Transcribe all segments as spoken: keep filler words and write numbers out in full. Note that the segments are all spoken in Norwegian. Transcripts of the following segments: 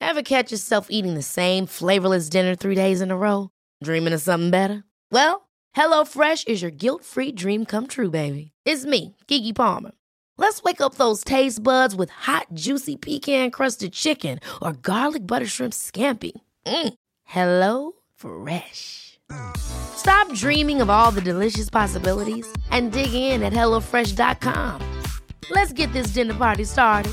Ever catch yourself eating the same flavorless dinner three days in a row? Dreaming of something better? Well, HelloFresh is your guilt-free dream come true, baby. It's me, Keke Palmer. Let's wake up those taste buds with hot, juicy pecan-crusted chicken or garlic butter shrimp scampi. Mm. Hello Fresh. Stop dreaming of all the delicious possibilities and dig in at hello fresh dot com. Let's get this dinner party started.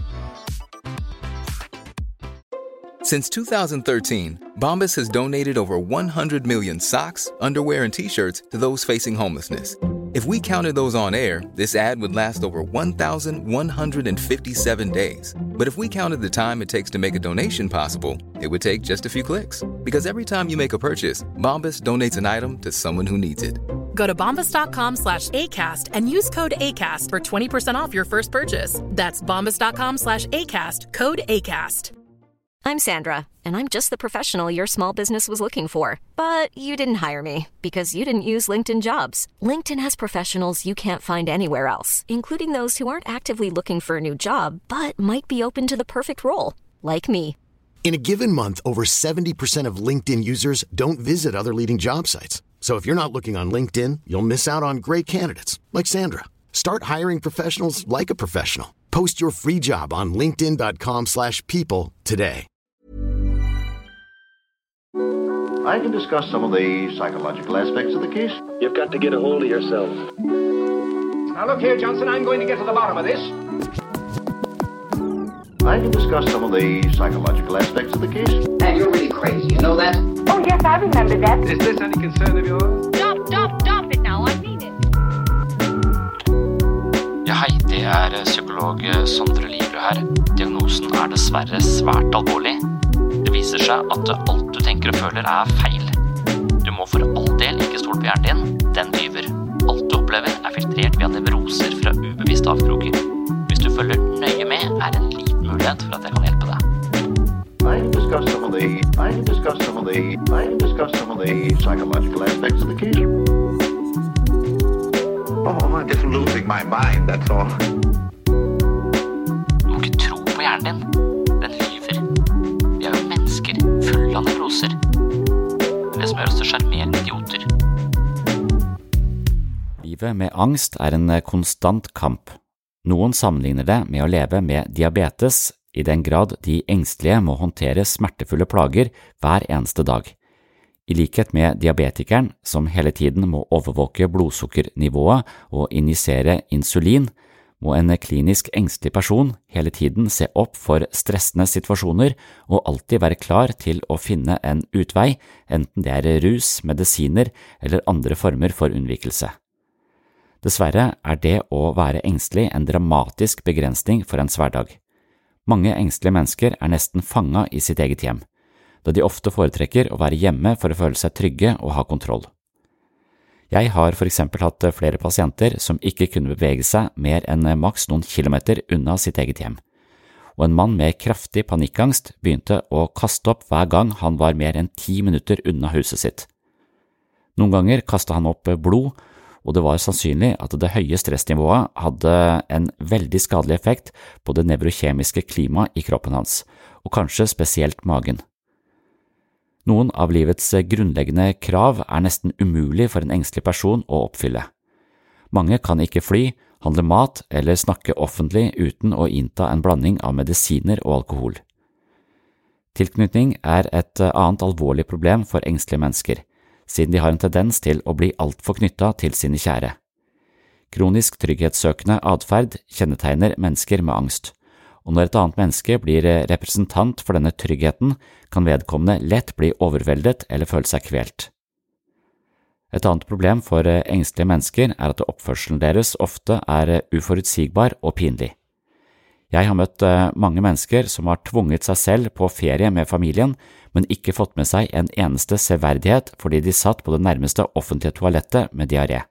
Since two thousand thirteen, Bombas has donated over one hundred million socks, underwear, and T-shirts to those facing homelessness. If we counted those on air, this ad would last over one thousand one hundred fifty-seven days. But if we counted the time it takes to make a donation possible, it would take just a few clicks. Because every time you make a purchase, Bombas donates an item to someone who needs it. Go to bombas.com slash ACAST and use code ACAST for twenty percent off your first purchase. That's bombas.com slash ACAST, code ACAST. I'm Sandra, and I'm just the professional your small business was looking for. But you didn't hire me because you didn't use LinkedIn Jobs. LinkedIn has professionals you can't find anywhere else, including those who aren't actively looking for a new job, but might be open to the perfect role, like me. In a given month, over seventy percent of LinkedIn users don't visit other leading job sites. So if you're not looking on LinkedIn, you'll miss out on great candidates, like Sandra. Start hiring professionals like a professional. Post your free job on linkedin.com slash people today. I can discuss some of the psychological aspects of the case. You've got to get a hold of yourself. Now look here, Johnson, I'm going to get to the bottom of this. I can discuss some of the psychological aspects of the case. And you're really crazy, you know that? Oh, yes, I remember that. Is this any concern of yours? Stop, stop, stop it now, I mean it. Ja, hei, det er psykolog Sondre Livre her. Diagnosen er dessverre svært alvorlig. Det viser seg at alt du tenker og føler er feil. Du må for all del ikke stole på hjernen din, den lyver. Alt du opplever er filtrert via nevroser fra ubevisste avkroker. Hvis du følger nøye med, er det en liten mulighet for at jeg kan hjelpe deg. I can discuss some of the I can discuss some of the I can discuss some of the psychological aspects of the case. Oh, I'm just losing my mind, that's all. Du må ikke tro på hjernen din. Den lyver. Vi er jo mennesker fulle av nevroser. Det som gjør oss til sjarmerende idioter. Livet med angst er en konstant kamp. Noen sammenligner det med å leve med diabetes, i den grad de engstelige må håndtere smertefulle plager hver eneste dag. I likhet med diabetikeren, som hele tiden må overvåke blodsukkernivået og injisere insulin, må en klinisk engstelig person hele tiden se opp for stressende situasjoner og alltid være klar til å finne en utvei, enten det er rus, medisiner eller andre former for unnvikelse. Dessverre er det å være engstelig en dramatisk begrensning for ens hverdag. Mange engstelige mennesker er nesten fanget i sitt eget hjem, da de ofte foretrekker å være hjemme for å føle seg trygge og ha kontroll. Jeg har for eksempel hatt flere pasienter som ikke kunne bevege seg mer enn maks noen kilometer unna sitt eget hjem, og en mann med kraftig panikkangst begynte å kaste opp hver gang han var mer enn ti minutter unna huset sitt. Noen ganger kastet han opp blod, og det var sannsynlig at det høye stressnivået hadde en veldig skadelig effekt på det nevrokjemiske klimaet i kroppen hans, og kanskje spesielt magen. Noen av livets grunnleggende krav er nesten umulig for en engstelig person å oppfylle. Mange kan ikke fly, handle mat eller snakke offentlig uten å innta en blanding av medisiner og alkohol. Tilknytning er et annet alvorlig problem for engstelige mennesker, siden de har en tendens til å bli alt for knyttet til sine kjære. Kronisk trygghetssøkende adferd kjennetegner mennesker med angst, og når et annet menneske blir representant for denne tryggheten, kan vedkommende lett bli overveldet eller føle seg kvelt. Et annet problem for engstelige mennesker er at oppførselen deres ofte er uforutsigbar og pinlig. Jeg har møtt mange mennesker som har tvunget seg selv på ferie med familien, men ikke fått med seg en eneste severdighet fordi de satt på det nærmeste offentlige toalettet med diaré.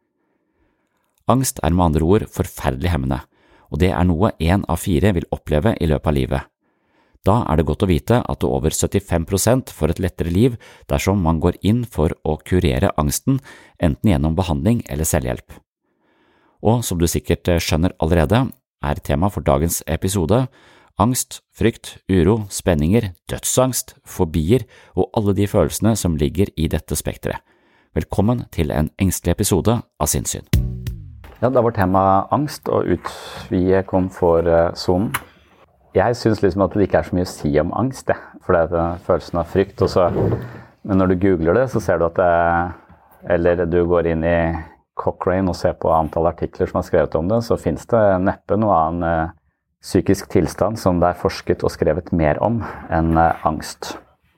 Angst er med andre ord forferdelig hemmende, og det er noe en av fire vil oppleve i løpet av livet. Da er det godt å vite at over syttifem prosent får et lettere liv dersom man går inn for å kurere angsten, enten gjennom behandling eller selvhjelp. Og som du sikkert skjønner allerede, er tema for dagens episode Angst, frykt, uro, spenninger, dødsangst, fobier og alle de følelsene som ligger i dette spektret. Velkommen til en engstelig episode av Sinnssyn. Ja, da var temaet angst og utvide komfortzonen. Jeg synes liksom at det ikke er så mye å si om angst, det. For det er følelsen av frykt. Og så, men når du googler det, så ser du at det, eller du går inn i Cochrane og ser på antall artikler som har skrevet om det, så finnes det neppe noe annen psykisk tilstand som det er forsket og skrevet mer om enn angst.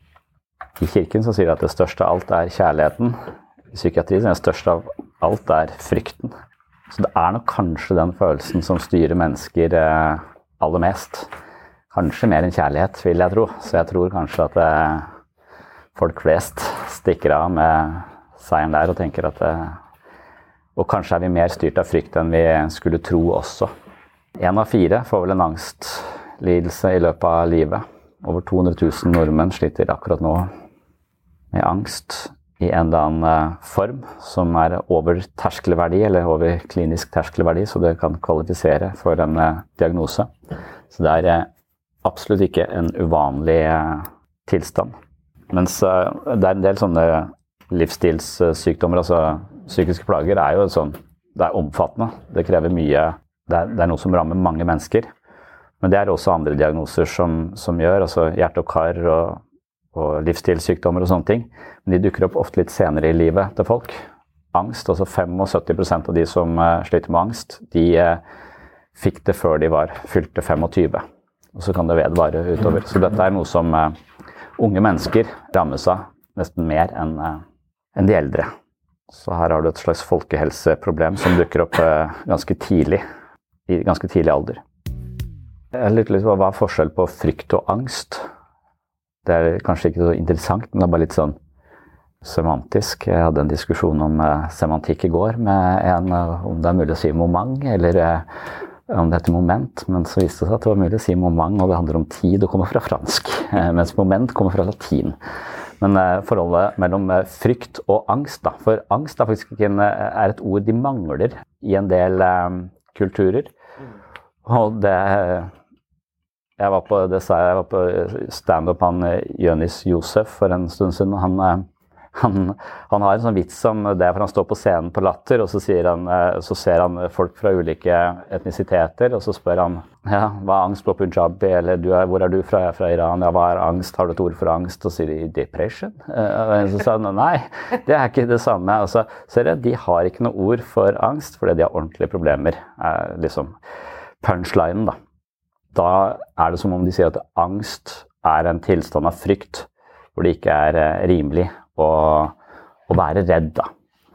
I kirken så sier de at det største av alt er kjærligheten. I psykiatrien det største av alt er frykten. Så det er nok kanskje den følelsen som styrer mennesker aller mest. Kanskje mer enn kjærlighet, vil jeg tro. Så jeg tror kanskje at folk flest stikker av med seieren der og tenker at og kanskje er vi mer styrt av frykt enn vi skulle tro også. En av fire får vel en angstlidelse i løpet av livet. Over to hundre tusen nordmenn sliter akkurat nå med angst i en eller annen form som er over terskelverdi, eller over klinisk terskelverdi, så det kan kvalifisere for en diagnose. Så det er absolutt ikke en uvanlig tilstand. Mens det er en del sånne livsstilssykdommer, altså psykiske plager, er jo sånn, det er omfattende. Det krever mye, det er, det er noe som rammer mange mennesker. Men det er også andre diagnoser som, som gjør, altså hjerte og kar og, og livsstilssykdommer og sånne ting. Men de dukker opp ofte litt senere i livet til folk. Angst, altså syttifem prosent av de som uh, sliter med angst, de uh, fikk det før de var fylte tjuefem. Og så kan det vedvare utover. Så dette er noe som uh, unge mennesker rammes av nesten mer enn uh, enn de eldre. Så her har du et slags folkehelseproblem som dukker opp uh, ganske tidlig, i ganske tidlig alder. Jeg lurer litt på hva er forskjell på frykt og angst? Det er kanskje ikke så interessant, men det er bare litt sånn semantisk. Jeg hadde en diskusjon om uh, semantikk i går med en, uh, om det er mulig å si moment, eller uh, om det heter moment, men så viste det seg at det var mulig å si moment, og det handler om tid og kommer fra fransk, uh, mens moment kommer fra latin. Men uh, forholdet mellom uh, frykt og angst, da, for angst er faktisk ikke en, uh, er et ord de mangler i en del uh, kulturer, og det Jeg var på, det sa jeg, jeg var på stand-up han Jonis Josef for en stund siden. Han, han, han har en sånn vits om det, for han står på scenen på Latter, og så, sier han, så ser han folk fra ulike etnisiteter, og så spør han, ja, hva er angst på Punjabi, eller du er, hvor er du fra? Jeg er fra Iran, ja, hva er angst? Har du et ord for angst? Og sier de, depression? Og så sa han, nei, det er ikke det samme. Og så ser jeg, de har ikke noe ord for angst, fordi de har ordentlige problemer, liksom punchlinen da. Da er det som om de sier at angst er en tilstand av frykt, hvor det ikke er rimelig å, å være redd. Da.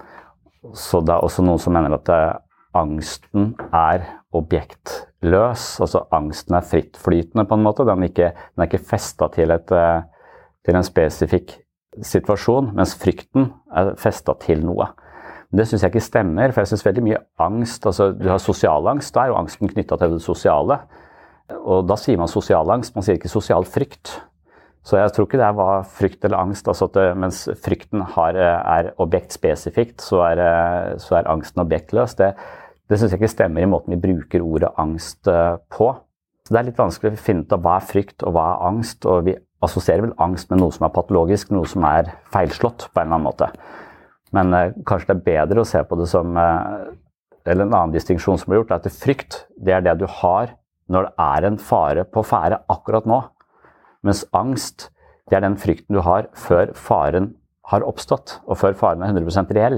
Så det er også noen som mener at angsten er objektløs, altså angsten er frittflytende på en måte. Den er ikke, den er ikke festet til, et, til en spesifikk situasjon, mens frykten er festet til noe. Det synes jeg ikke stemmer, for jeg synes veldig mye angst, altså du har sosial angst, da er jo angsten knyttet til det sosiale. Og da sier man sosial angst, man sier ikke sosial frykt. Så jeg tror ikke det var frykt eller angst, altså at det, mens frykten har, er objektspesifikt, så er, så er angsten objektløs. Det, det synes jeg ikke stemmer i måten vi bruker ordet angst på. Så det er litt vanskelig å finne ut av hva er frykt og hva er angst, og vi assosierer vel angst med noe som er patologisk, noe som er feilslått på en eller annen måte. Men eh, kanskje det er bedre å se på det som, eh, eller en annen distinksjon som blir gjort, er at frykt, det er det du har når det er en fare på fære akkurat nå. Mens angst, det er den frykten du har før faren har oppstått, og før faren er hundre prosent reell.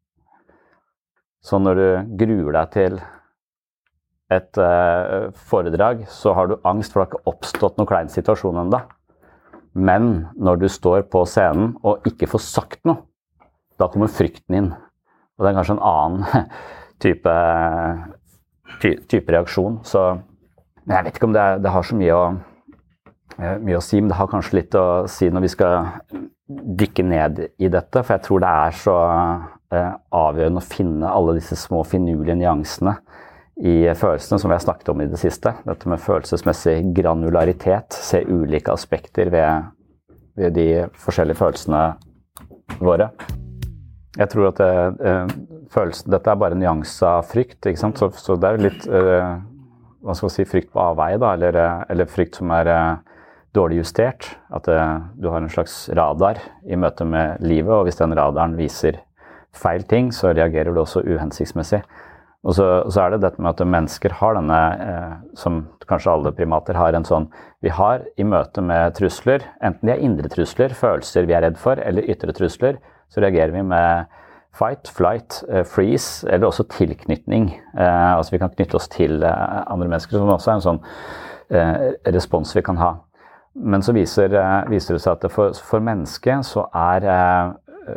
Så når du gruer deg til et uh, foredrag, så har du angst for at det ikke har oppstått noen klein situasjon enda. Men når du står på scenen og ikke får sagt noe, da kommer frykten inn. Og det er kanskje en annen type, ty, type reaksjon. Så men jeg vet ikke om det, er, det har så mye å, mye å si, men det har kanskje litt å si når vi skal dykke ned i dette, for jeg tror det er så eh, avgjørende å finne alle disse små finurlige nyansene i følelsene som vi har snakket om i det siste. Dette med følelsesmessig granularitet, se ulike aspekter ved, ved de forskjellige følelsene våre. Jeg tror at det, eh, følelsen, dette er bare en nyanse av frykt, ikke sant? Så, så det er litt... Eh, hva skal man si, frykt på avveie da, eller, eller frykt som er dårlig justert, at du har en slags radar i møte med livet, og hvis den radaren viser feil ting, så reagerer du også uhensiktsmessig. Og så, så er det dette med at mennesker har denne, eh, som kanskje alle primater har en sånn, vi har i møte med trusler, enten de er indre trusler, følelser vi er redd for, eller ytre trusler, så reagerer vi med fight, flight, eh, freeze, eller også tilknytning. Eh, altså vi kan knytte oss til eh, andre mennesker, som også er en sånn eh, respons vi kan ha. Men så viser, eh, viser det seg at det for, for mennesket så er eh,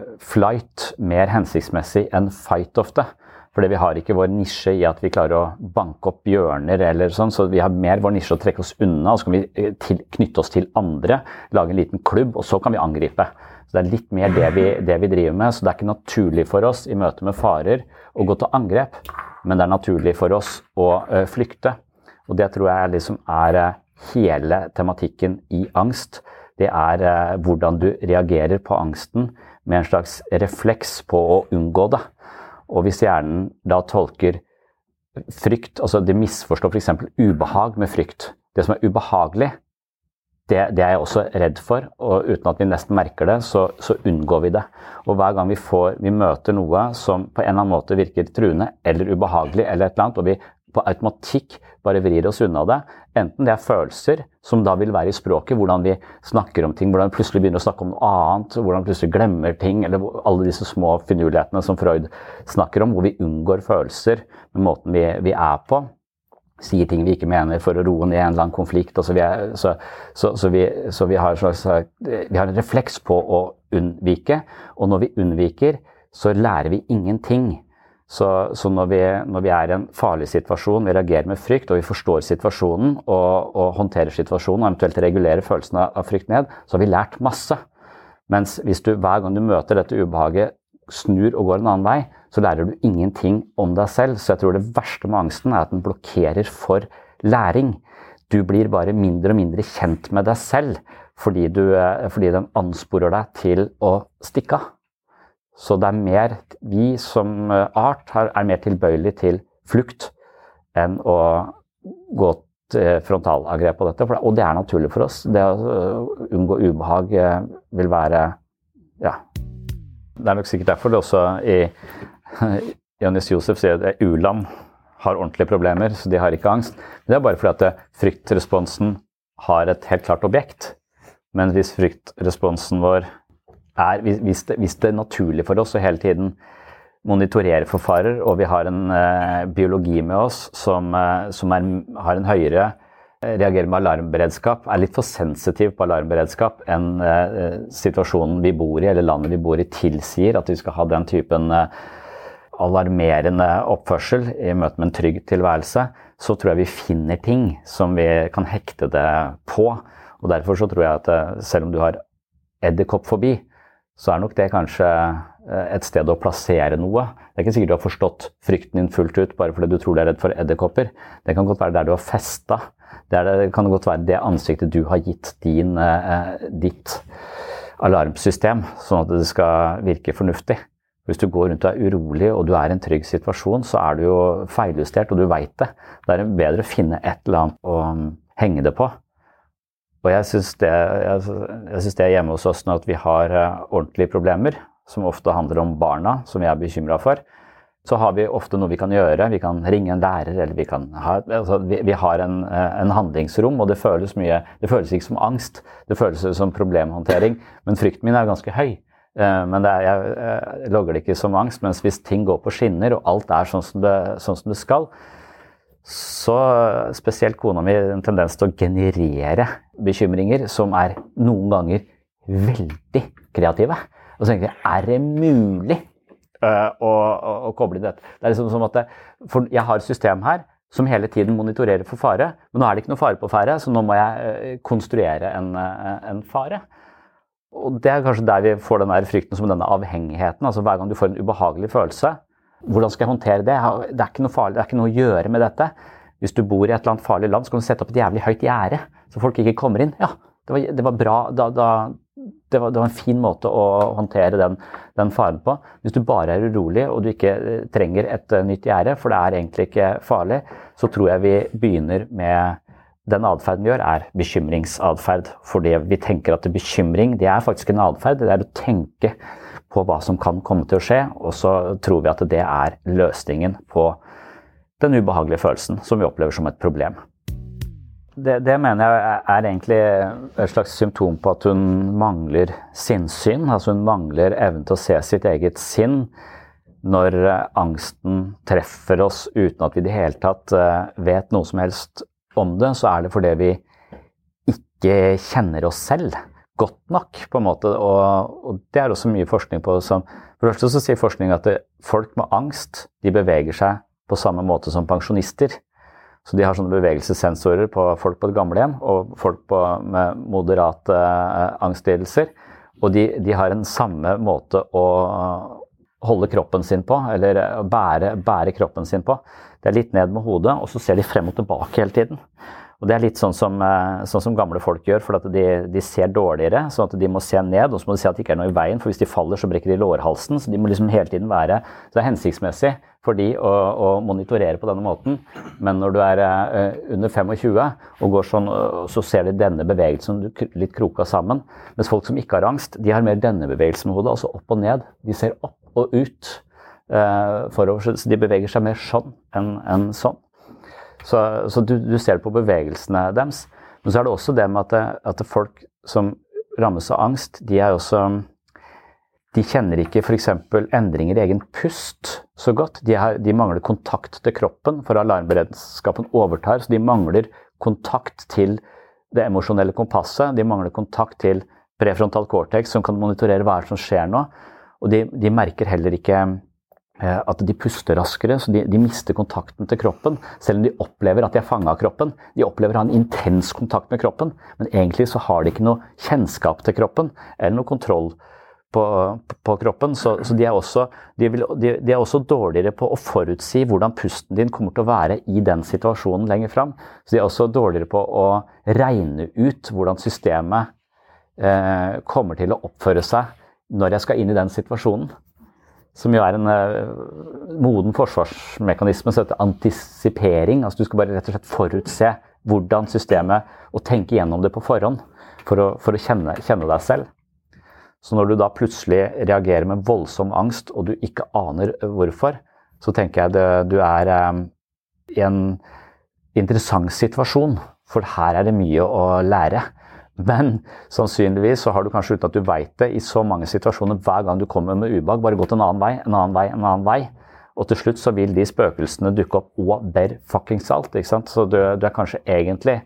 flight mer hensiktsmessig enn fight ofte. Fordi vi har ikke vår nisje i at vi klarer å banke opp bjørner eller sånn, så vi har mer vår nisje å trekke oss unna, og så kan vi til, knytte oss til andre, lage en liten klubb, og så kan vi angripe. Så det er litt mer det vi, det vi driver med, så det er ikke naturlig for oss i møte med farer å gå til angrep, men det er naturlig for oss å uh, flykte. Og det tror jeg liksom er uh, hele tematikken i angst. Det er uh, hvordan du reagerer på angsten med en slags refleks på å unngå det. Og hvis hjernen da tolker frykt, altså det misforstår for eksempel ubehag med frykt. Det som er ubehagelig, det, det er jeg også redd for, og uten at vi nesten merker det, så, så unngår vi det. Og hver gang vi, får, vi møter noe som på en eller annen måte virker truende, eller ubehagelig, eller et eller annet, og vi på automatikk bare vrir oss unna det, enten det er følelser, som da vil være i språket, hvordan vi snakker om ting, hvordan vi plutselig begynner å snakke om noe annet, hvordan vi plutselig glemmer ting, eller alle disse små finurlighetene som Freud snakker om, hvor vi unngår følelser med måten vi, vi er på, sier ting vi ikke mener for å roe ned en eller annen konflikt, altså vi er, så, så, så, vi, så vi, har en slags, vi har en refleks på å unnvike, og når vi unnviker, så lærer vi ingenting. Så, så når, vi, når vi er i en farlig situasjon, vi reagerer med frykt, og vi forstår situasjonen, og, og håndterer situasjonen, og eventuelt regulerer følelsen av frykt ned, så har vi lært masse. Mens hvis du hver gang du møter dette ubehaget, snur og går en annen vei, så lærer du ingenting om deg selv. Så jeg tror det verste med angsten er at den blokkerer for læring. Du blir bare mindre og mindre kjent med deg selv, fordi, du, fordi den ansporer deg til å stikke av. Så det er mer, vi som art er mer tilbøyelig til flukt enn å gå til frontalangrep på dette, og det er naturlig for oss. Det å unngå ubehag vil være, ja, det er nok sikkert derfor det også i Jonis Josef sier at u-land har ordentlige problemer, så de har ikke angst. Det er bare fordi at fryktresponsen har et helt klart objekt, men hvis fryktresponsen vår er, hvis det, hvis det er naturlig for oss å hele tiden monitorere for farer, og vi har en eh, biologi med oss som, eh, som er, har en høyere eh, reagerer med alarmberedskap, er litt for sensitiv på alarmberedskap enn eh, situasjonen vi bor i, eller landet vi bor i tilsier at vi skal ha den typen eh, alarmerende oppførsel i møte med en trygg tilværelse, så tror jeg vi finner ting som vi kan hekte det på. Og derfor så tror jeg at eh, selv om du har edderkoppfobi, så er nok det kanskje et sted å plassere noe. Det er ikke sikkert du har forstått frykten din fullt ut, bare fordi du tror du er redd for edderkopper. Det kan godt være der du har festet. Det, er, det kan godt være det ansiktet du har gitt din, eh, ditt alarmsystem, sånn at det skal virke fornuftig. Hvis du går rundt og er urolig, og du er i en trygg situasjon, så er du jo feiljustert, og du vet det. Det er bedre å finne et eller annet å henge det på. Og jeg synes det, jeg, jeg synes det er hjemme hos oss nå at vi har uh, ordentlige problemer, som ofte handler om barna, som vi er bekymret for. Så har vi ofte noe vi kan gjøre. Vi kan ringe en lærer, eller vi kan ha, altså, vi, vi har en, en handlingsrom, og det føles mye, det føles ikke som angst, det føles som problemhåndtering, men frykten min er ganske høy. Uh, men det er, jeg, jeg logger det ikke som angst, mens hvis ting går på skinner, og alt er sånn som det, sånn som det skal, så spesielt kona mi en tendens til å generere bekymringer som er noen ganger veldig kreative. Og så tenker jeg, er det mulig uh, å, å, å koble dette? Det er liksom som at det, for jeg har et system her som hele tiden monitorerer for fare, men nå er det ikke noe fare på fare, så nå må jeg uh, konstruere en, uh, en fare. Og det er kanskje der vi får den der frykten som denne avhengigheten, altså hver gang du får en ubehagelig følelse, hvordan skal jeg håndtere det? Det er ikke noe farlig, det er ikke noe å gjøre med dette. Hvis du bor i et eller annet farlig land, så kan du sette opp et jævlig høyt gjerde, så folk ikke kommer inn. Ja, det var, det var bra, da, da, det var, det var en fin måte å håndtere den, den faren på. Hvis du bare er urolig og du ikke trenger et nytt gjerde, for det er egentlig ikke farlig, så tror jeg vi begynner med den adferden vi gjør er bekymringsadferd. Fordi vi tenker at bekymring, det er faktisk en adferd, det er å tenke på hva som kan komme til å skje, og så tror vi at det er løsningen på den ubehagelige følelsen som vi opplever som et problem. Det, det mener jeg er egentlig et slags symptom på at hun mangler sinnssyn, altså hun mangler evnen til å se sitt eget sinn når angsten treffer oss uten at vi i det hele tatt vet noe som helst om det, så er det fordi vi ikke kjenner oss selv godt nok, på en måte, og, og det er også mye forskning på som, for det første så sier forskning at det, folk med angst, de beveger seg på samme måte som pensjonister. Så de har sånne bevegelsessensorer på folk på et gamlehjem, og folk på, med moderate uh, angstlidelser, og de, de har en samme måte å holde kroppen sin på, eller bære, bære kroppen sin på. Det er litt ned med hodet, og så ser de frem og tilbake hele tiden. Og det er litt sånn som, sånn som gamle folk gjør, for at de, de ser dårligere, sånn at de må se ned, og så må de se at det ikke er noe i veien, for hvis de faller så brekker de lårhalsen, så de må liksom hele tiden være, så det er hensiktsmessig for de å, å monitorere på denne måten. Men når du er uh, under tjuefem og går sånn, så ser de denne bevegelsen litt kroka sammen. Mens folk som ikke har angst, de har mer denne bevegelsen med hodet, altså opp og ned. De ser opp og ut uh, forover, så de beveger seg mer sånn enn, enn sånn. Så, så du, du ser på bevegelsene deres. Men så er det også det med at, at folk som rammes av angst, de er også, de kjenner ikke for eksempel endringer i egen pust så godt. De, har, de mangler kontakt til kroppen, for alarmberedskapen overtar, så de mangler kontakt til det emosjonelle kompasset, de mangler kontakt til prefrontal cortex som kan monitorere hva som skjer nå, og de, de merker heller ikke at de puster raskere, så de, de mister kontakten til kroppen, selv om de opplever at de er fanget av kroppen. De opplever å ha en intens kontakt med kroppen, men egentlig så har de ikke noe kjennskap til kroppen, eller noe kontroll på, på kroppen, så, så de, er også, de, vil, de, de er også dårligere på å forutsi hvordan pusten din kommer til å være i den situasjonen lenger frem. Så de er også dårligere på å regne ut hvordan systemet eh, kommer til å oppføre seg når jeg skal inn i den situasjonen. Som jo er en uh, moden forsvarsmekanisme, så heter antisipering. Altså du skal bare rett og slett forutse hvordan systemet, og tenke gjennom det på forhånd, for å, for å kjenne, kjenne deg selv. Så når du da plutselig reagerer med voldsom angst, og du ikke aner hvorfor, så tenker jeg det, du er um, i en interessant situasjon, for her er det mye å lære. Men sannsynligvis så har du kanskje uten at du vet det i så mange situasjoner hver gang du kommer med ubehag, bare gått en annen vei, en annen vei, en annen vei. Og til slutt så vil de spøkelsene dukke opp og ber fuckings alt, ikke sant? Så du, du er kanskje egentlig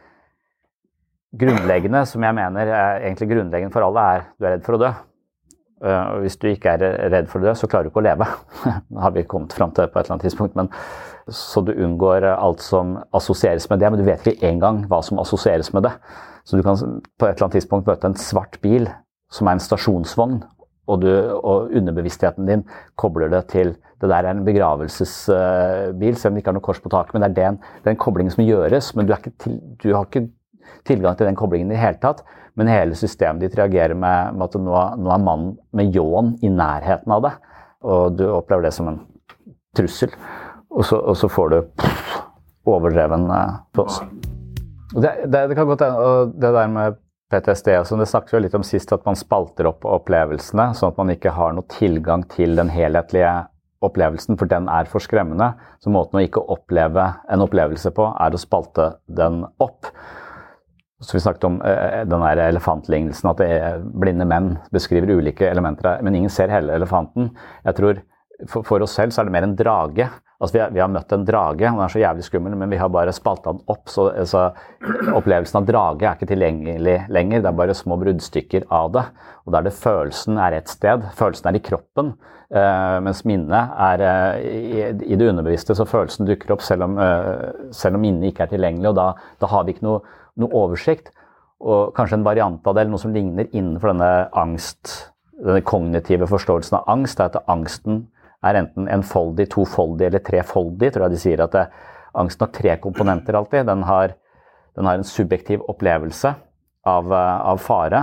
grunnleggende, som jeg mener er egentlig grunnleggende for alle, er du er redd for å dø. Og hvis du ikke er redd for å dø, så klarer du ikke å leve. Det har vi kommet frem til på et eller annet tidspunkt, men så du unngår alt som assosieres med det, men du vet ikke engang hva som assosieres med det. Så du kan på et eller annet tidspunkt møte en svart bil som er en stasjonsvogn, og, du, og underbevisstheten din kobler det til det der er en begravelsesbil, selv om det ikke har noe kors på taket, men det er den, den koblingen som gjøres, men du, er ikke til, du har ikke tilgang til den koblingen i det hele tatt, men hele systemet ditt reagerer med, med at nå, nå er mannen med ljåen i nærheten av det, og du opplever det som en trussel, og så, og så får du pff, overdreven uh, følelse. Det, det, det kan godt og det der med P T S D, altså, det snakket vi litt om sist, at man spalter opp opplevelsene, sånn at man ikke har noe tilgang til den helhetlige opplevelsen, for den er for skremmende. Så måten å ikke oppleve en opplevelse på er å spalte den opp. Så vi snakket om eh, den der elefantlignelsen, at det er blinde menn beskriver ulike elementer, men ingen ser hele elefanten. Jeg tror for, for oss selv så er det mer en drage. Altså vi har, vi har møtt en drage, og den er så jævlig skummel, men vi har bare spaltet den opp, så, så opplevelsen av drage er ikke tilgjengelig lenger, det er bare små bruddstykker av det, og der det følelsen er et sted, følelsen er i kroppen, eh, mens minnet er eh, i, i det underbevisste, så følelsen dukker opp selv om, eh, selv om minnet ikke er tilgjengelig, og da, da har vi ikke noe, noe oversikt, og kanskje en variant av det, eller noe som ligner innenfor denne angst, denne kognitive forståelsen av angst, er at angsten er enten enfoldig, tofoldig eller trefoldig, tror jeg de sier at det, angsten har tre komponenter alltid. Den har, den har en subjektiv opplevelse av, av fare,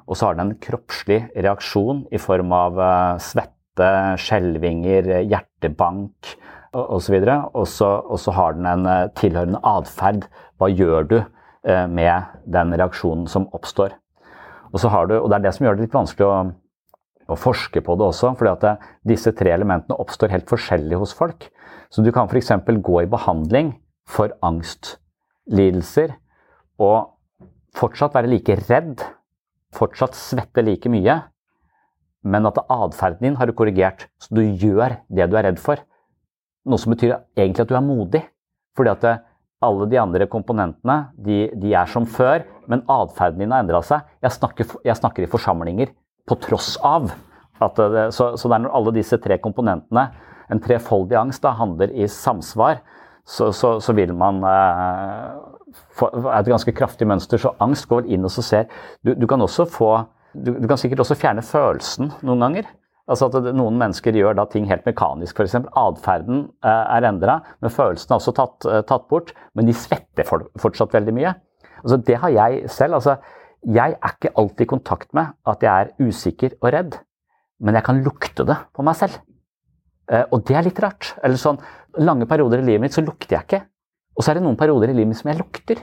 og så har den en kroppslig reaksjon i form av uh, svette, skjelvinger, hjertebank og, og så videre, og så, og så har den en uh, tilhørende adferd. Hva gjør du uh, med den reaksjonen som oppstår? Og, så har du, og det er det som gjør det litt vanskelig å, å forske på det også, fordi at det, disse tre elementene oppstår helt forskjellig hos folk. Så du kan for eksempel gå i behandling for angstlidelser og fortsatt være like redd, fortsatt svette like mye, men at adferden din har du korrigert, så du gjør det du er redd for. Noe som betyr egentlig at du er modig, fordi at det, alle de andre komponentene, de, de er som før, men adferden din har endret seg. Jeg snakker, jeg snakker i forsamlinger på tross av. At det, så, så det er når alle disse tre komponentene, en trefoldig angst da, handler i samsvar, så, så, så vil man eh, få et ganske kraftig mønster. Så angst går inn og så ser. Du, du kan også få, du, du kan sikkert også fjerne følelsen noen ganger. Altså at det, noen mennesker gjør da ting helt mekanisk, for eksempel. Adferden eh, er endret, men følelsen er også tatt, eh, tatt bort, men de svetter for, fortsatt veldig mye. Altså det har jeg selv, altså jeg er ikke alltid i kontakt med at jeg er usikker og redd, men jeg kan lukte det på meg selv. Eh, og det er litt rart. Eller sånn, lange perioder i livet mitt så lukter jeg ikke. Og så er det noen perioder i livet mitt som jeg lukter.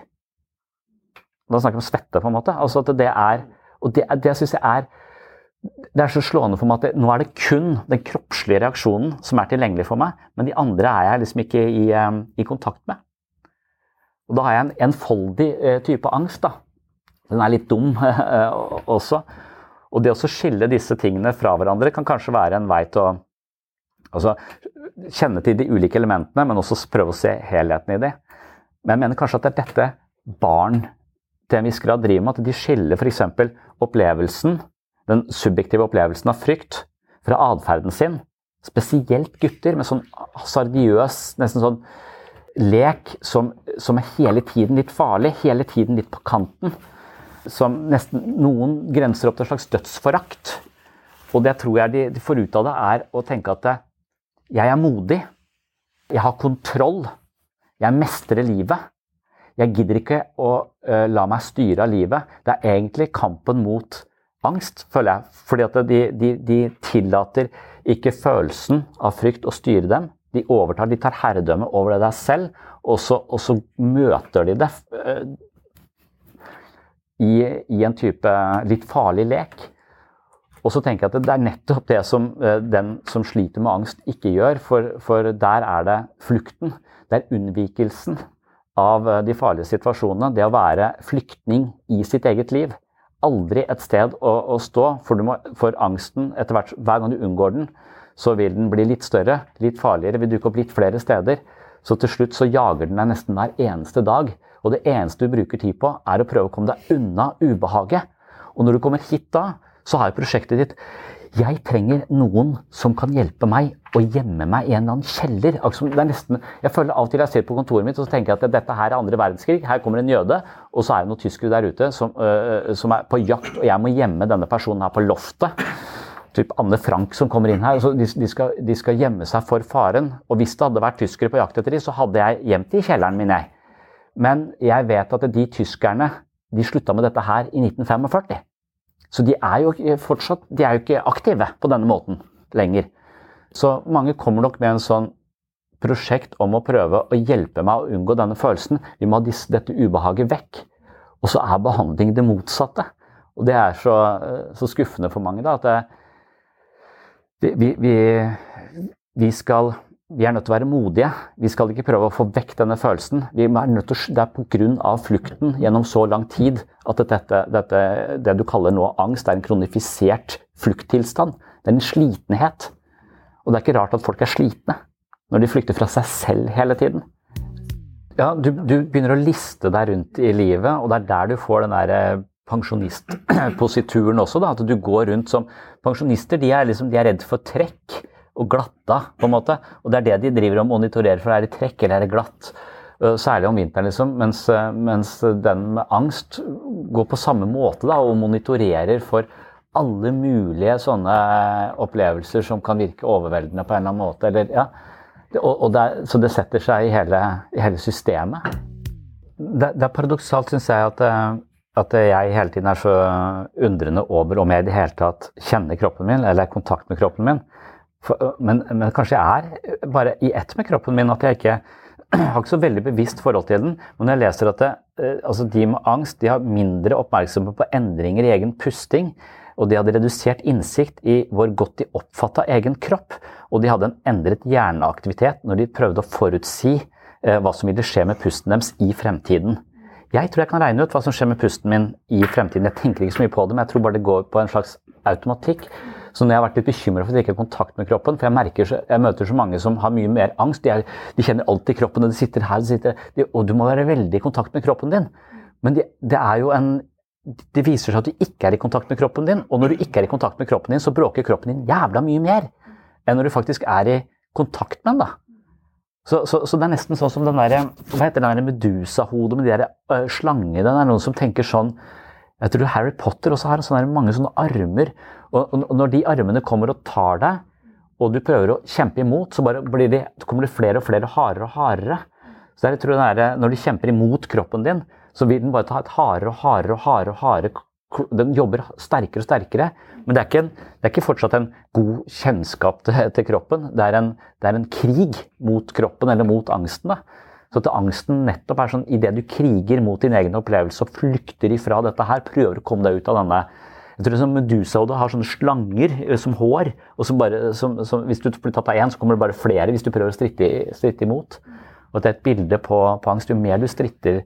Da snakker vi om svette på en måte. Altså at det er, og det, det synes jeg er, det er så slående for meg at det, nå er det kun den kroppslige reaksjonen som er tilgjengelig for meg, men de andre er jeg liksom ikke i, um, i kontakt med. Og da har jeg en enfoldig uh, type angst da. Den er litt dum uh, også. Og det å skille disse tingene fra hverandre kan kanskje være en vei til å altså, kjenne til de ulike elementene, men også prøve å se helheten i det. Men jeg mener kanskje at det er dette barn til en viss grad driver med, at de skiller for eksempel opplevelsen, den subjektive opplevelsen av frykt fra adferden sin. Spesielt gutter med sånn sardiøs, nesten sånn lek som, som er hele tiden litt farlig, hele tiden litt på kanten. Som nesten noen grenser opp til en slags dødsforakt. Og det tror jeg de, de får ut av det er å tenke at det, jeg er modig, jeg har kontroll, jeg mestrer livet. Jeg gidder ikke å uh, la meg styre av livet. Det er egentlig kampen mot angst, føler jeg. Fordi at de, de, de tillater ikke følelsen av frykt å styre dem. De overtar, de tar herredømme over det der selv, og så, og så møter de det uh, i, i en type litt farlig lek. Og så tenker jeg at det er nettopp det som den som sliter med angst ikke gjør, for, for der er det flukten, det er unnvikelsen av de farlige situasjonene, det å være flyktning i sitt eget liv. Aldri et sted å, å stå, for, du må, for angsten, etter hvert, hver gang du unngår den, så vil den bli litt større, litt farligere, vil dukke opp litt flere steder. Så til slutt så jager den deg nesten hver eneste dag, og det eneste du bruker tid på er å prøve å komme deg unna ubehaget. Og når du kommer hit da, så har jeg prosjektet ditt, jeg trenger noen som kan hjelpe meg å gjemme meg i en eller annen kjeller. Det er nesten, jeg føler av og til jeg ser på kontoret mitt, og så tenker jeg at dette her er andre verdenskrig, her kommer en jøde, og så er det noen tyskere der ute som, øh, som er på jakt, og jeg må gjemme denne personen her på loftet. Typ Anne Frank som kommer inn her, så de, de, skal, de skal gjemme seg for faren, og hvis det hadde vært tyskere på jakt etter de, så hadde jeg gjemt i kjelleren min, jeg. Men jeg vet at de tyskerne, de slutta med dette her i nitten førtifem. Så de er jo fortsatt, de er jo ikke aktive på denne måten lenger. Så mange kommer nok med en sånn prosjekt om å prøve å hjelpe meg å unngå denne følelsen. Vi må ha disse, dette ubehaget vekk. Og så er behandling det motsatte. Og det er så, så skuffende for mange da, at det, vi, vi, vi skal... Vi er nødt til å være modige. Vi skal ikke prøve å få vekk denne følelsen. Vi er nødt til å, det er på grunn av flukten gjennom så lang tid at dette, dette, det du kaller nå angst er en kronifisert flukttilstand. Det er en slitenhet. Og det er ikke rart at folk er slitne når de flykter fra seg selv hele tiden. Ja, du, du begynner å liste deg rundt i livet, og det er der du får den der pensjonistposituren også, da, at du går rundt som pensjonister. De er, liksom, de er redd for trekk og glatta, på en måte. Og det er det de driver og monitorerer for, er det trekk eller er det glatt? Særlig om vinteren, liksom, mens, mens den med angst går på samme måte da, og monitorerer for alle mulige sånne opplevelser som kan virke overveldende på en eller annen måte. Eller, ja. og, og det er, så det setter seg i hele, i hele systemet. Det, det er paradoksalt, synes jeg, at at jeg hele tiden er så undrende over om jeg i det hele tatt kjenner kroppen min, eller er i kontakt med kroppen min. For, men, men kanskje jeg er bare i ett med kroppen min, at jeg ikke har ikke så veldig bevisst forhold til den. Men når jeg leser at det, altså de med angst, de har mindre oppmerksomhet på endringer i egen pusting, og de hadde redusert innsikt i hvor godt de oppfattet egen kropp, og de hadde en endret hjerneaktivitet når de prøvde å forutsi eh, hva som ville skje med pusten deres i fremtiden. Jeg tror jeg kan regne ut hva som skjer med pusten min i fremtiden. Jeg tenker ikke så mye på det, men jeg tror bare det går på en slags automatikk. Så når jeg har vært litt bekymret for at jeg ikke har kontakt med kroppen, for jeg merker, jeg møter så mange som har mye mer angst, de, er, de kjenner alltid kroppen, og de sitter her, de sitter, de, og du må være veldig i kontakt med kroppen din. Men de, det er jo en, det viser seg at du ikke er i kontakt med kroppen din, og når du ikke er i kontakt med kroppen din, så bråker kroppen din jævla mye mer, enn når du faktisk er i kontakt med den da. Så, så, så det er nesten sånn som den der, hva heter den der Medusa-hodet med de der uh, slangene, det er noen som tenker sånn, jeg tror Harry Potter også har sånne, mange sånne armer, og, og når de armene kommer og tar deg, og du prøver å kjempe imot, så bare blir de, kommer det flere og flere hardere og hardere. Så der, jeg tror det er, når du kjemper imot kroppen din, så vil den bare ta et hardere og hardere og hardere og hardere, den jobber sterkere og sterkere, men det er ikke, en, det er ikke fortsatt en god kjennskap til, til kroppen, det er, en, det er en krig mot kroppen eller mot angsten da. Så at angsten nettopp er sånn, i det du kriger mot din egen opplevelse og flykter ifra dette her, prøver å komme deg ut av denne. Jeg tror som Medusa-hodet har sånne slanger som hår, og som bare, som, som, hvis du blir tatt av en, så kommer det bare flere hvis du prøver å stritte, stritte imot. Og at det er et bilde på, på angst, jo mer du stritter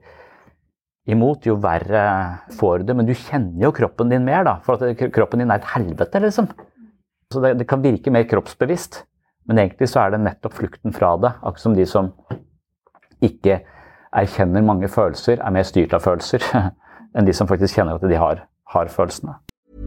imot, jo verre får du det, men du kjenner jo kroppen din mer da, for at kroppen din er et helvete liksom. Så det, det kan virke mer kroppsbevisst, men egentlig så er det nettopp flukten fra det, akkurat som de som ikke erkjenner mange følelser, er mer styrt av følelser, enn de som faktisk kjenner at de har, har følelsene.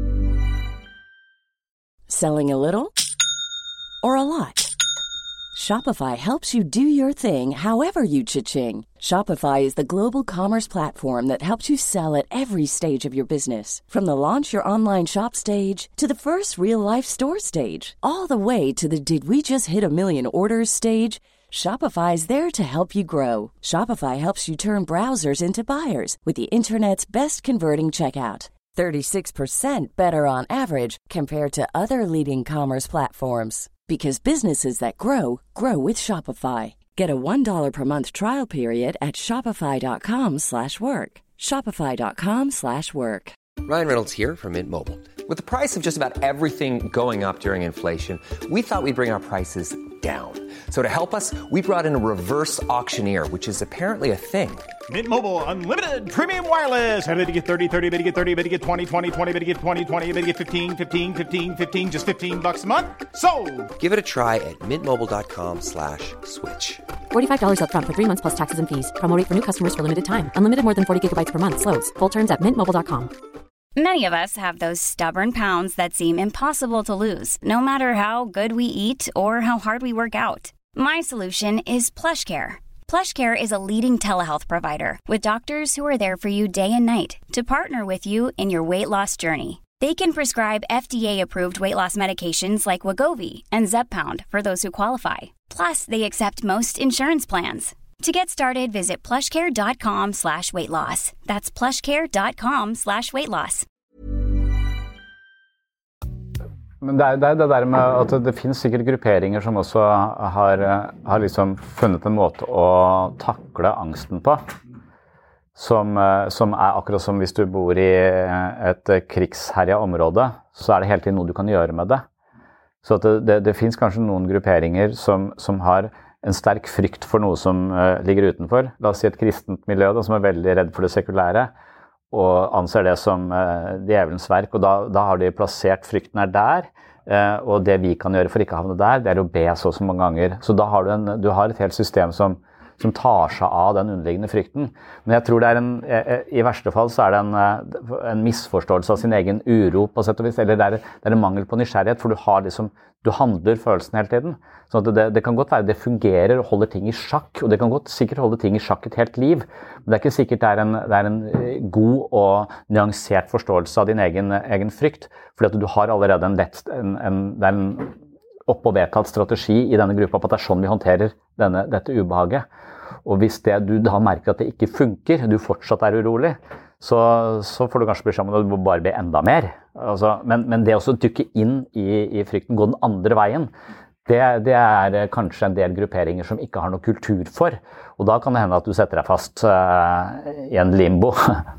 Selling a little or a lot? Shopify helps you do your thing however you cha-ching. Shopify is the global commerce platform that helps you sell at every stage of your business. From the launch your online shop stage to the first real-life store stage, all the way to the did we just hit a million orders stage. Shopify is there to help you grow. Shopify helps you turn browsers into buyers with the internet's best converting checkout. thirty-six percent better on average compared to other leading commerce platforms. Because businesses that grow, grow with Shopify. Get a one dollar per month trial period at shopify.com slash work. Shopify.com slash work. Ryan Reynolds here from Mint Mobile. With the price of just about everything going up during inflation, we thought we'd bring our prices down. So to help us, we brought in a reverse auctioneer, which is apparently a thing. Mint Mobile Unlimited Premium Wireless. How to get thirty, thirty, how to get thirty, how to get twenty, twenty, twenty, how to get twenty, twenty, how to get fifteen, fifteen, fifteen, fifteen, just fifteen bucks a month? Sold! Give it a try at mintmobile.com slash switch. forty-five dollars up front for three months plus taxes and fees. Promo rate for new customers for limited time. Unlimited more than forty gigabytes per month. Slows full terms at mint mobile dot com. Many of us have those stubborn pounds that seem impossible to lose, no matter how good we eat or how hard we work out. My solution is PlushCare. PlushCare is a leading telehealth provider with doctors who are there for you day and night to partner with you in your weight loss journey. They can prescribe F D A-approved weight loss medications like Wegovy and Zepbound for those who qualify. Plus, they accept most insurance plans. To get started, visit plushcare.com slash weight loss. That's plushcare.com slash weight loss. Men det er, det er det der med at det finnes sikkert grupperinger som også har, har liksom funnet en måte å takle angsten på. Som, som er akkurat som hvis du bor i et krigsherja område, så er det hele tiden noe du kan gjøre med det. Så at det, det, det finnes kanskje noen grupperinger som, som har en sterk frykt for noe som uh, ligger utenfor. La oss si et kristent miljø da, som er veldig redd for det sekulære, og anser det som uh, djevelens verk, og da, da har de plassert frykten er der, uh, og det vi kan gjøre for ikke å havne der, det er å be så så mange ganger. Så da har du, en, du har et helt system som, som tar seg av den underliggende frykten. Men jeg tror det er en, i verste fall så er det en, en misforståelse av sin egen uro på sett og vis, eller det er, det er en mangel på nysgjerrighet, for du har liksom, du handler følelsen hele tiden. Så det, det kan godt være det fungerer og holder ting i sjakk, og det kan godt sikkert holde ting i sjakk et helt liv, men det er ikke sikkert det er en, det er en god og nyansert forståelse av din egen, egen frykt, fordi at du har allerede en lett, en, en, det er en opp- og vedtatt strategi i denne gruppa på at det er sånn vi håndterer denne, dette ubehaget. Og hvis det, du da merker at det ikke funker, du fortsatt er urolig, så, så får du kanskje beskjed om at du må bare be enda mer. Altså, men, men det å dykke inn i, i frykten, gå den andre veien, det, det er kanskje en del grupperinger som ikke har noe kultur for. Og da kan det hende at du setter deg fast uh, i en limbo.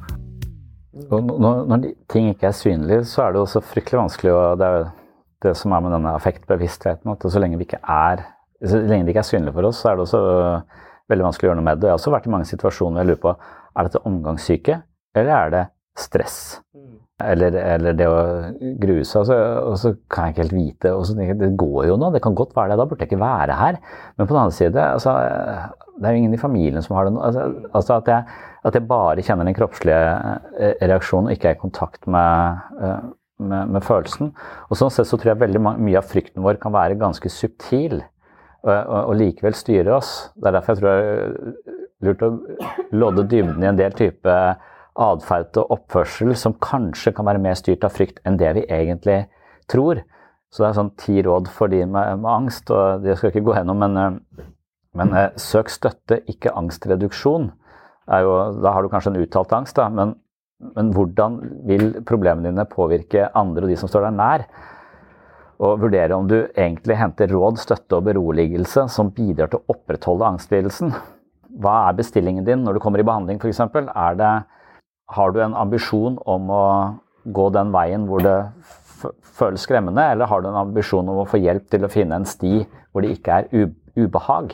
Og når, når ting ikke er synlige, så er det også fryktelig vanskelig, og det er det som er med denne affektbevisstheten, at så lenge vi ikke er, så lenge det ikke er synlig for oss, så er det også uh, veldig vanskelig å gjøre noe med det. Jeg har også vært i mange situasjoner hvor jeg lurer på, er dette omgangssyke, eller er det stress? Eller, eller det å grue seg, og så, og så kan jeg ikke helt vite, og så tenker jeg, det går jo nå, det kan godt være det, da burde jeg ikke være her. Men på den andre side, altså, det er jo ingen i familien som har det nå, altså, altså at, jeg, at jeg bare kjenner den kroppslige reaksjonen, og ikke er i kontakt med, med, med følelsen. Og sånn sett så tror jeg veldig mye av frykten vår kan være ganske subtil, og, og, og likevel styre oss. Det er derfor jeg tror det er lurt å lodde dybden i en del type adferd og oppførsel som kanskje kan være mer styrt av frykt enn det vi egentlig tror. Så det er sånn ti råd for de med, med angst, og det skal jeg ikke gå gjennom, men, men søk støtte, ikke angstreduksjon. Er jo, da har du kanskje en uttalt angst, da, men, men hvordan vil problemene dine påvirke andre og de som står deg nær? Og vurdere om du egentlig henter råd, støtte og beroligelse som bidrar til å opprettholde angstlidelsen. Hva er bestillingen din når du kommer i behandling, for eksempel? Er det Har du en ambisjon om å gå den veien hvor det føles skremmende, eller har du en ambisjon om å få hjelp til å finne en sti hvor det ikke er ubehag?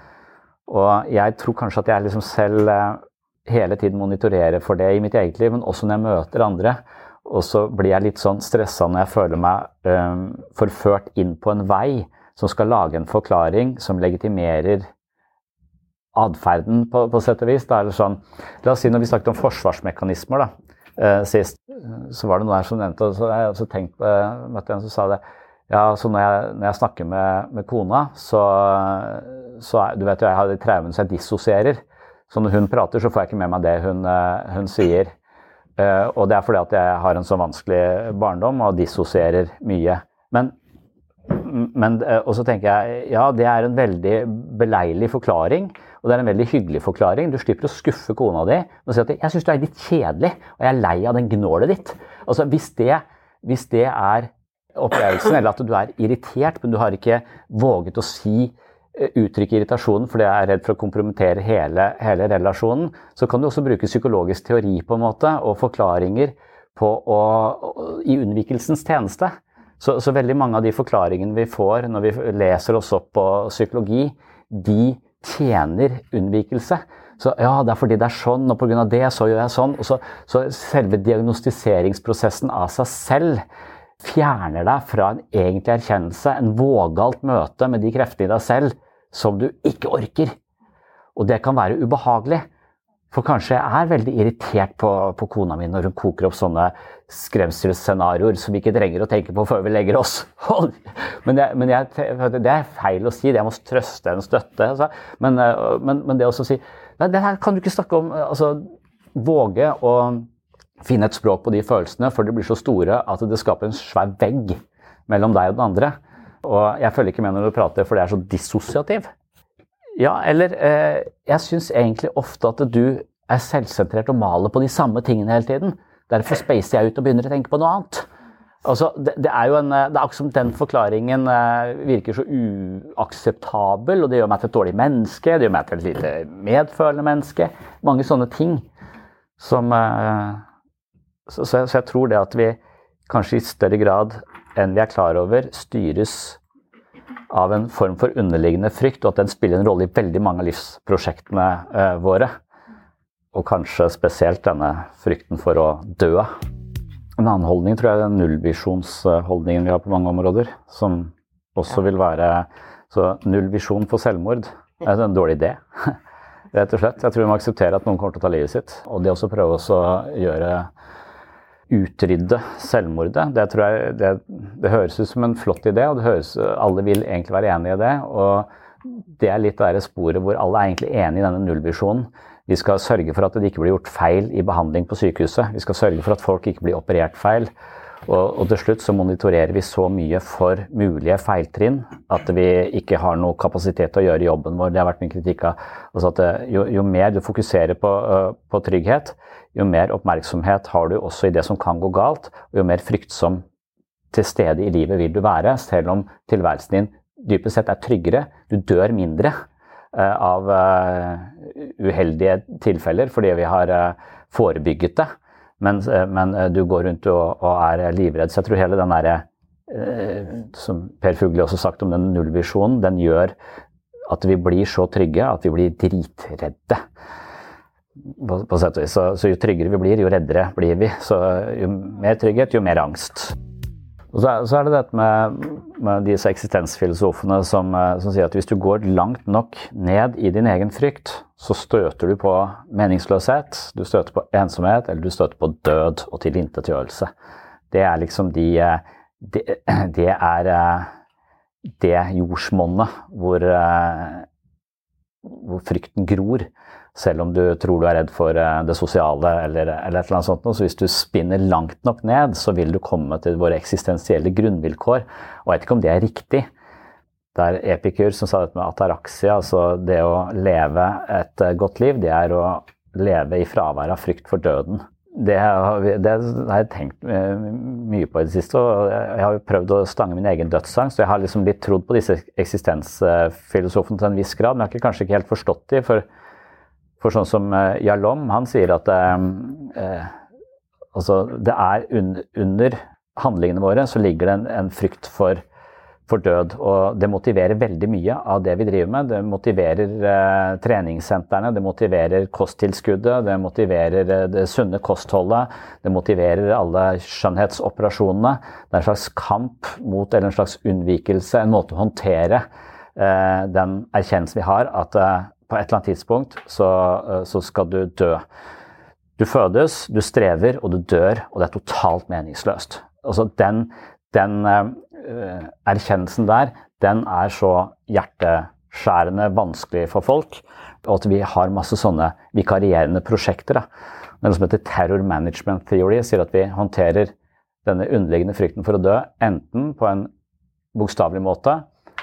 Og jeg tror kanskje at jeg liksom selv hele tiden monitorerer for det i mitt eget liv, men også når jeg møter andre. Og så blir jeg litt sånn stresset når jeg føler meg um, forført inn på en vei som skal lage en forklaring som legitimerer adferden på, på sett og vis. Da er det sånn, la oss si når vi snakket om forsvarsmekanismer da, eh, sist, så var det noe her som nevnte, og så har jeg også tenkt på, møtte en som sa det, ja, så når jeg, når jeg snakker med, med kona, så, så er, du vet jo, jeg har de traumen så jeg dissosierer. Så når hun prater, så får jeg ikke med meg det hun, hun sier. Eh, og det er fordi at jeg har en så vanskelig barndom og dissosierer mye. Men Men, og så tenker jeg, ja, det er en veldig beleilig forklaring, og det er en veldig hyggelig forklaring. Du slipper å skuffe kona di og si at jeg synes du er litt kjedelig, og jeg er lei av den gnålet ditt. Altså, hvis det, hvis det er opplevelsen, eller at du er irritert, men du har ikke våget å si, uttrykke irritasjonen, fordi jeg er redd for å kompromittere hele, hele relasjonen, så kan du også bruke psykologisk teori på en måte, og forklaringer på å, i unnvikelsens tjeneste. Så, så veldig mange av de forklaringene vi får når vi leser oss opp på psykologi, de tjener unnvikelse. Så ja, det er fordi det er sånn, og på grunn av det så gjør jeg sånn. Og så, så selve diagnostiseringsprosessen av seg selv fjerner deg fra en egentlig erkjennelse, en vågalt møte med de kreftene i deg selv som du ikke orker. Og det kan være ubehagelig. For kanskje jeg er veldig irritert på, på kona mi når hun koker opp sånne skremselsscenarioer som vi ikke trenger å tenke på før vi legger oss. Men, jeg, men jeg, det er feil å si, jeg må trøste en støtte. Altså. Men, men, men det også å si, nei, det her kan du ikke snakke om, altså våge å finne et språk på de følelsene, for de blir så store at det skaper en svær vegg mellom deg og den andre. Og jeg følger ikke med når du prater, for det er så dissosiativ. Ja, eller eh, jeg synes egentlig ofte at du er selvsentrert og maler på de samme tingene hele tiden. Derfor spacer jeg ut og begynner å tenke på noe annet. Altså, det, det er jo en, det er akkurat som den forklaringen eh, virker så uakseptabel, og det gjør meg til et dårlig menneske, det gjør meg til et lite medfølende menneske. Mange sånne ting som... Eh, så, så, så jeg tror det at vi kanskje i større grad enn vi er klar over styres av en form for underliggende frykt, og at den spiller en rolle i veldig mange av livsprosjektene eh, våre. Og kanskje spesielt denne frykten for å dø. En annen holdning tror jeg er den nullvisjonsholdningen vi har på mange områder, som også vil være så nullvisjon for selvmord. Det er en dårlig idé, rett og slett. Jeg tror vi må akseptere at noen kommer til å ta livet sitt, og det også prøve å gjøre utrydde selvmordet. Det tror jeg, det, det høres ut som en flott idé, og det høres, alle vil egentlig være enige i det, og det er litt av det sporet hvor alle er egentlig enige i denne nullvisjonen. Vi skal sørge for at det ikke blir gjort feil i behandling på sykehuset. Vi skal sørge for at folk ikke blir operert feil. Og, og til slutt så monitorerer vi så mye for mulige feiltrinn at vi ikke har noe kapasitet til å gjøre jobben vår. Det har vært min kritikk av altså at jo, jo mer du fokuserer på, uh, på trygghet, jo mer oppmerksomhet har du også i det som kan gå galt, og jo mer fryktsom til stede i livet vil du være, selv om tilværelsen din dypest sett er tryggere. Du dør mindre uh, av uh, uheldige tilfeller fordi vi har uh, forebygget det. Men, men du går rundt og, og er livredd. Så jeg tror hele den der, eh, som Per Fugelli også sagt om den nullvisjonen, den gjør at vi blir så trygge at vi blir dritredde. På, på sett og vis. Så, så jo tryggere vi blir, jo reddere blir vi. Så jo mer trygghet, jo mer angst. Og så er, så er det dette med, med disse eksistensfilosofene som, som sier at hvis du går langt nok ned i din egen frykt, så støter du på meningsløshet, du støter på ensomhet, eller du støter på død og tilintetgjørelse. Det er liksom de, det, det er det jordsmonnet hvor, hvor frykten gror, selv om du tror du er redd for det sosiale eller, eller et eller annet sånt. Så hvis du spinner langt nok ned, så vil du komme til våre eksistensielle grunnvilkår. Og jeg vet ikke om det er riktig. Det er Epikur som sa dette med ataraxia, altså det å leve et godt liv, det er å leve i fravær av frykt for døden. Det har, det har jeg tenkt mye på i det siste, og jeg har jo prøvd å stange min egen dødsangst, så jeg har liksom litt trodd på disse eksistensfilosofene til en viss grad, men jeg har ikke, kanskje ikke helt forstått dem, for For sånn som Yalom, han sier at eh, altså det er un, under handlingene våre så ligger det en, en frykt for, for død, og det motiverer veldig mye av det vi driver med. Det motiverer eh, treningssentrene, det motiverer kosttilskuddet, det motiverer eh, det sunne kostholdet, det motiverer alle skjønnhetsoperasjonene. Det er en slags kamp mot, eller en slags unnvikelse, en måte å håndtere eh, den erkjennelsen vi har, at eh, på et eller annet tidspunkt så, så skal du dø. Du fødes, du strever, og du dør, og det er totalt meningsløst. Altså den, den uh, erkjennelsen der, den er så hjerteskjærende vanskelig for folk, og at vi har masse sånne vikarierende prosjekter. Da. Det er noe som heter Terror Management Theory, sier at vi håndterer denne underliggende frykten for å dø, enten på en bokstavelig måte,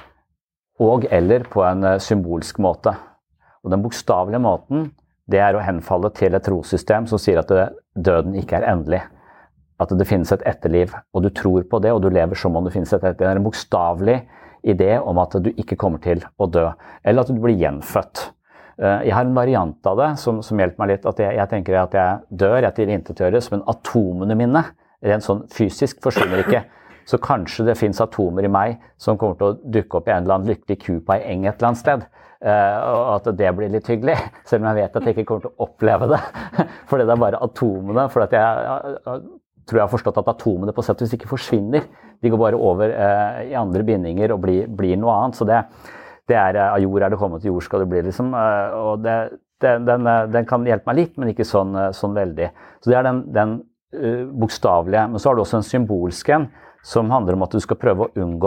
og eller på en uh, symbolsk måte. Og den bokstavelige måten, det er å henfalle til et trossystem som sier at det, døden ikke er endelig. At det finnes et etterliv, og du tror på det, og du lever som om det finnes et etterliv. Det er en bokstavelig idé om at du ikke kommer til å dø, eller at du blir gjenfødt. Jeg har en variant av det som, som hjelper meg litt, at jeg, jeg tenker at jeg dør, jeg tilintetgjøres, men atomene mine, rent sånn fysisk, forsvinner ikke. Så kanskje det finnes atomer i meg som kommer til å dukke opp i en eller annen lykkelig ku på en eng et eller annet sted. Uh, og at det blir litt hyggelig, selv om jeg vet at jeg ikke kommer til å oppleve det. Fordi det er bare atomene, for at jeg, jeg, jeg tror jeg har forstått at atomene på sett og vis ikke forsvinner. De går bare over uh, i andre bindinger og blir, blir noe annet. Så det, det er uh, av jord er det kommet til jord skal det bli liksom. Uh, og det, det, den, uh, den kan hjelpe meg litt, men ikke sånn, uh, sånn veldig. Så det er den, den uh, bokstavelige. Men så har du også en symbolsk en, som handler om at du skal prøve å unngå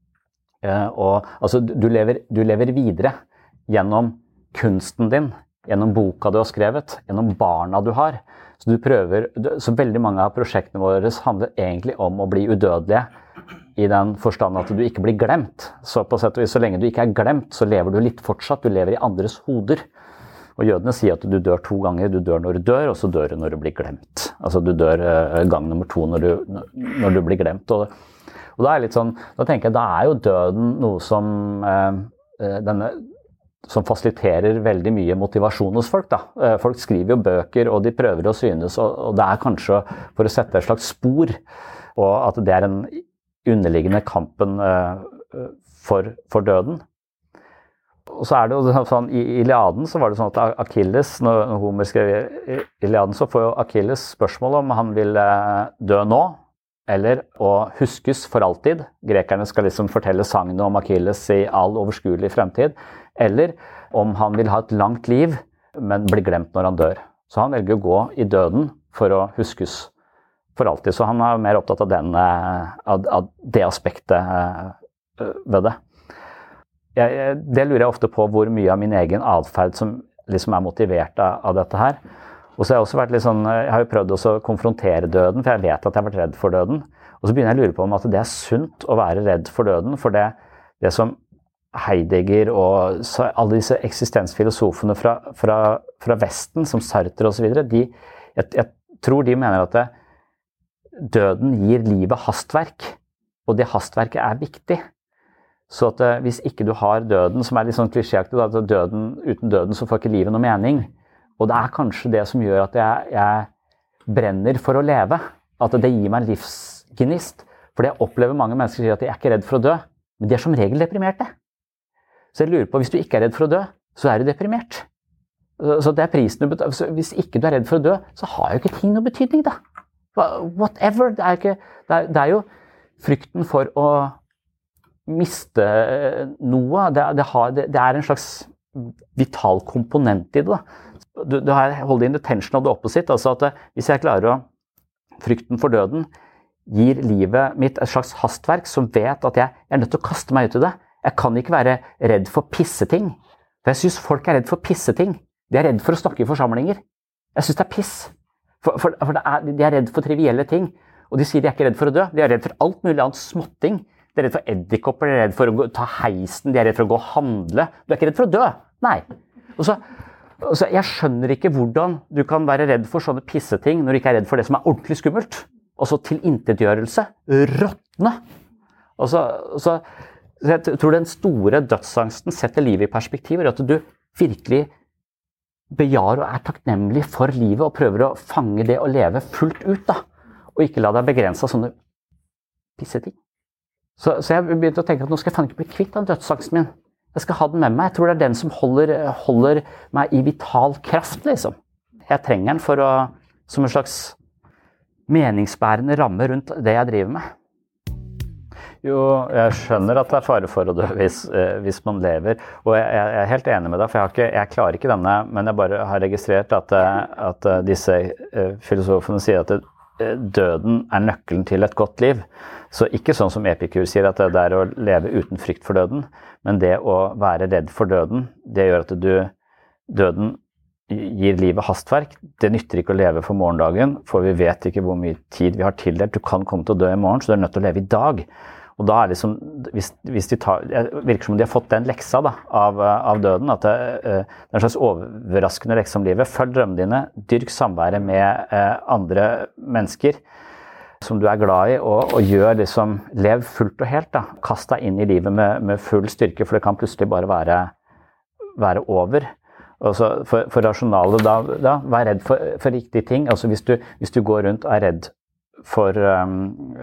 uh, og, altså du lever, du lever videre gjennom kunsten din, gjennom boka du har skrevet, gjennom barna du har. Så du prøver, så veldig mange av prosjektene våre handler egentlig om å bli udødelige, i den forstand at du ikke blir glemt. Så på sett og vis, så lenge du ikke er glemt, så lever du litt fortsatt, du lever i andres hoder. Og jødene sier at du dør to ganger, du dør når du dør, og så dør du når du blir glemt. Altså du dør gang nummer to når du, når du blir glemt. Og, og da er litt sånn, da tenker jeg, da er jo døden noe som eh, denne som fasiliterer veldig mye motivasjon hos folk. Da. Folk skriver jo bøker, og de prøver å synes, og det er kanskje for å sette et slags spor, og at det er en underliggende kampen for, for døden. Og så er det jo sånn, i Iliaden så var det sånn at Achilles, når Homer skrev Iliaden, så får jo Achilles spørsmål om han vil dø nå, eller å huskes for alltid. Grekerne skal liksom fortelle sagnet om Achilles i all overskuelig fremtid, eller om han vil ha et langt liv, men blir glemt når han dør. Så han velger å gå i døden for å huskes for alltid. Så han er mer opptatt av, den, av, av det aspektet ved det. Jeg, det lurer jeg ofte på hvor mye av min egen adferd som liksom er motivert av, av dette her. Og så har jeg også vært litt sånn, jeg har jo prøvd også å konfrontere døden, for jeg vet at jeg har vært redd for døden. Og så begynner jeg å lure på om at det er sunt å være redd for døden, for det, det som Heidegger og alle disse eksistensfilosofene fra, fra, fra Vesten, som Sartre og så videre, de, jeg, jeg tror de mener at det, døden gir livet hastverk, og det hastverket er viktig. Så at hvis ikke du har døden, som er litt sånn klisjéaktig, at døden, uten døden så får ikke livet noe mening. Og det er kanskje det som gjør at jeg, jeg brenner for å leve. At det gir meg en livsgnist. For jeg opplever mange mennesker sier at de er ikke redd for å dø, men de er som regel deprimerte. Så jeg lurer på, hvis du ikke er redd for å dø, så er du deprimert. Så det er prisen du betaler. Så hvis ikke du er redd for å dø, så har jo ikke ting noe betydning da. Whatever. Det er, ikke, det er, det er jo frykten for å miste noe. Det, det, har, det, det er en slags vital komponent i det da. Du, du har holdt in the tension of the opposite, altså at hvis jeg klarer å, frykten for døden gir livet mitt et slags hastverk som vet at jeg, jeg er nødt til å kaste meg ut i det. Jeg kan ikke være redd for pisseting, for jeg synes folk er redd for pisseting. De er redd for å snakke i forsamlinger. Jeg synes det er piss, for, for, for det er, de er redd for trivielle ting, og de sier de er ikke redd for å dø, de er redd for alt mulig annet småtting. De er redd for eddikopper, de er redd for å gå, ta heisen, de er redd for å gå og handle. Du er ikke redd for å dø, nei. Og så Altså, jeg skjønner ikke hvordan du kan være redd for sånne pisseting når du ikke er redd for det som er ordentlig skummelt. Og så tilintetgjørelse, råtne. Og så, så jeg tror den store dødsangsten setter livet i perspektiv, at du virkelig bejar og er takknemlig for livet og prøver å fange det og leve fullt ut da. Og ikke la deg begrense av sånne pisseting. Så, så jeg begynte å tenke at nå skal jeg faen ikke bli kvitt den dødsangsten min. Jeg skal ha den med meg. Jeg tror det er den som holder, holder meg i vital kraft, liksom. Jeg trenger den for å, som en slags meningsbærende ramme rundt det jeg driver med. Jo, jeg skjønner at det er fare for å dø hvis, hvis man lever. Og jeg, jeg er helt enig med deg, for jeg, har ikke, jeg klarer ikke denne, men jeg bare har registrert at, at disse filosofene sier at det, døden er nøkkelen til et godt liv. Så ikke sånn som Epikur sier at det er å leve uten frykt for døden, men det å være redd for døden, det gjør at du, døden gir livet hastverk. Det nytter ikke å leve for morgendagen, for vi vet ikke hvor mye tid vi har tildelt. Du kan komme til å dø i morgen, så du er nødt til å leve i dag. Og da er liksom, hvis, hvis de tar, det virker som om de har fått den leksa da, av, av døden, at det, det er en slags overraskende lekse om livet. Følg drømmene dine, dyrk samværet med eh, andre mennesker som du er glad i, og, og gjør liksom, lev fullt og helt da. Kast deg inn i livet med, med full styrke, for det kan plutselig bare være, være over. Og så for, for rasjonale, da, da vær redd for, for riktige ting. Altså hvis du, hvis du går rundt og er redd for, um,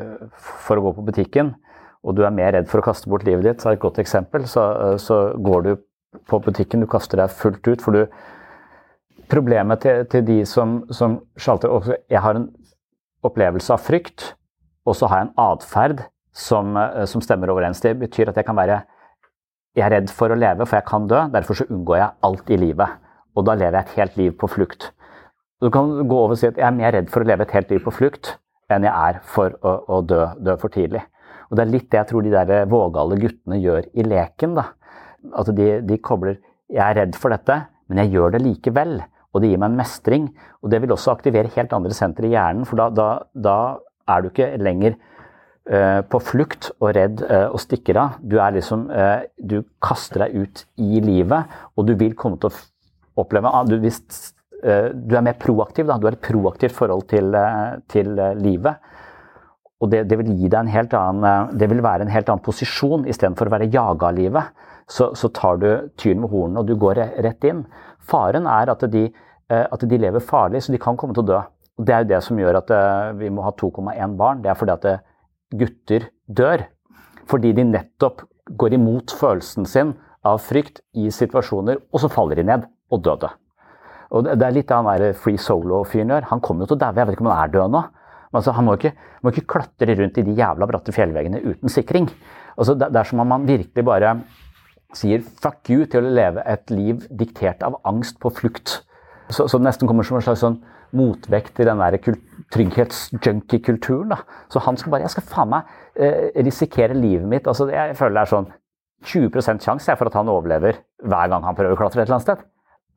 for å gå på butikken, og du er mer redd for å kaste bort livet ditt, så er et godt eksempel, så, så går du på butikken, du kaster deg fullt ut, for du, problemet til, til de som, som sjalter, også, jeg har en opplevelse av frykt, og så har jeg en adferd som, som stemmer overens. Det betyr at jeg kan være, jeg er redd for å leve, for jeg kan dø, derfor så unngår jeg alt i livet, og da lever jeg et helt liv på flukt. Du kan gå over og si at jeg er mer redd for å leve et helt liv på flukt, enn jeg er for å, å dø, dø for tidlig. Og det er litt det jeg tror de der vågale guttene gjør i leken da. At de, de kobler, jeg er redd for dette, men jeg gjør det likevel. Og det gir meg en mestring, og det vil også aktivere helt andre senter i hjernen, for da, da, da er du ikke lenger uh, på flukt og redd uh, og stikker av. Du er liksom, uh, du kaster deg ut i livet, og du vil komme til å oppleve, uh, du, hvis, uh, du er mer proaktiv da, du har et proaktivt forhold til, uh, til uh, livet, og det, det vil gi deg en helt annen, uh, det vil være en helt annen posisjon, i stedet for å være jaget av livet. Så, så tar du tyren med hornene, og du går rett inn. Faren er at de, at de lever farlig, så de kan komme til å dø. Og det er jo det som gjør at vi må ha to komma én barn. Det er fordi at gutter dør. Fordi de nettopp går imot følelsen sin av frykt i situasjoner, og så faller de ned og døde. Og det er litt av han der Free Solo-fyren gjør. Han kommer jo til å dø, jeg vet ikke om han er død nå. Men altså, han må ikke, må ikke klatre rundt i de jævla bratte fjellveggene uten sikring. Altså, det, det er som om man virkelig bare sier fuck you til å leve et liv diktert av angst på flukt. Så, så det nesten kommer som en slags sånn motvekt til den der trygghets-junkie-kulturen da. Så han skal bare, jeg skal faen meg eh, risikere livet mitt. Altså, jeg føler det er sånn tjue prosent sjanse for at han overlever hver gang han prøver å klatre et eller annet sted.